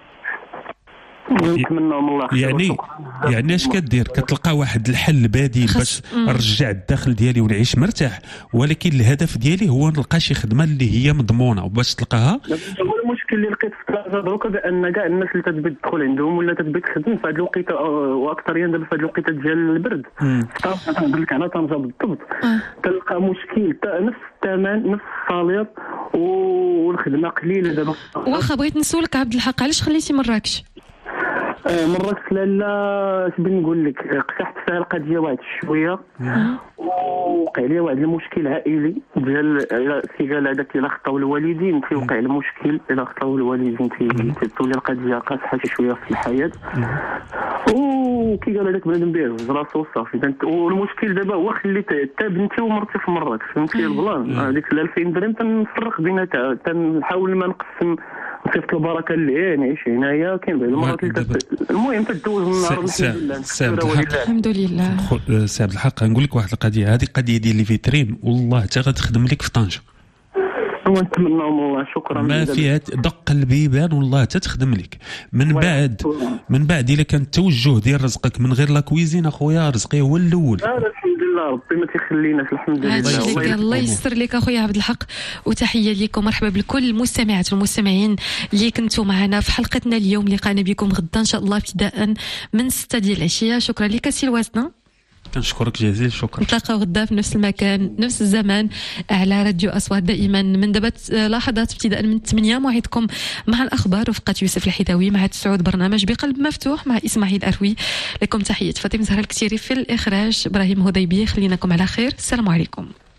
يعني اش كدير؟ كتلقى واحد الحل بديل باش نرجع الدخل ديالي ونعيش مرتاح، ولكن الهدف ديالي هو نلقى شي خدمه اللي هي مضمونه. وباش تلقاها هو المشكل اللي لقيت في طنجه دروكا بان كاع الناس اللي تتبي تدخل عندهم ولا تتبي تخدم في هذه الوقيته، واكثريا دابا في هذه الوقيته ديال البرد. نهضر لك على طنجه بالضبط. تلقى مشكل نفس الثمن نفس الصالير والخدمه قليله دابا. واخا بغيت نسولك عبد الحق، علاش خليتي مراكش؟ مراكش لالا اش بغيت نقول لك، قتحت فيها القضيه واحد شويه ووقع لي واحد المشكل عائلي ديال كي قال هذاك الا خطاو الوالدين تيوقع المشكل. الا خطاو الوالدين تولي القضيه قاصحه شويه في الحياه. وكي قال هذاك بنادم بيهز راسو وصافي. والمشكل دابا هو خليت حتى بنتي ومرتي في مراكش. فهمتي البلان؟ هذيك 2000 درهم تنفرق بيناتها، تنحاول ما نقسم صيفط البركه اللي نعيش هنايا. كاين بعض المرات المهم تدوز النهار الحمد لله. سي عبد الحق نقول لك واحد القضيه. هذه القضيه ديال لي فيترين والله حتى غتخدم لك في طنجه. ونتمناهم والله. شكرا. ما فيها دق البيبان والله تتخدم لك. من بعد الا كان التوجه ديال رزقك من غير لا كويزين اخويا رزقي هو الاول. الحمد لله ربي ما تيخليناش. الحمد لله. الله يستر لك اخويا عبد الحق، وتحيه لكم. مرحبا بكل المستمعات والمستمعين اللي كنتوا معنا في حلقتنا اليوم. لقانا بكم غدا ان شاء الله ابتداء من 6 ديال العشيه. شكرا لك سي الواسنه. كنشكرك جزيل الشكر. نتلاقاو غدا في نفس المكان نفس الزمان على راديو أصوات دائما من دابا لحظات ابتداء من 8. موعدكم مع الأخبار رفقة يوسف الحداوي مع 9 برنامج بقلب مفتوح مع إسماعيل أروي. لكم تحية فاطمة زهرة الكتيري في الإخراج، إبراهيم هديبي. خليناكم على خير. السلام عليكم.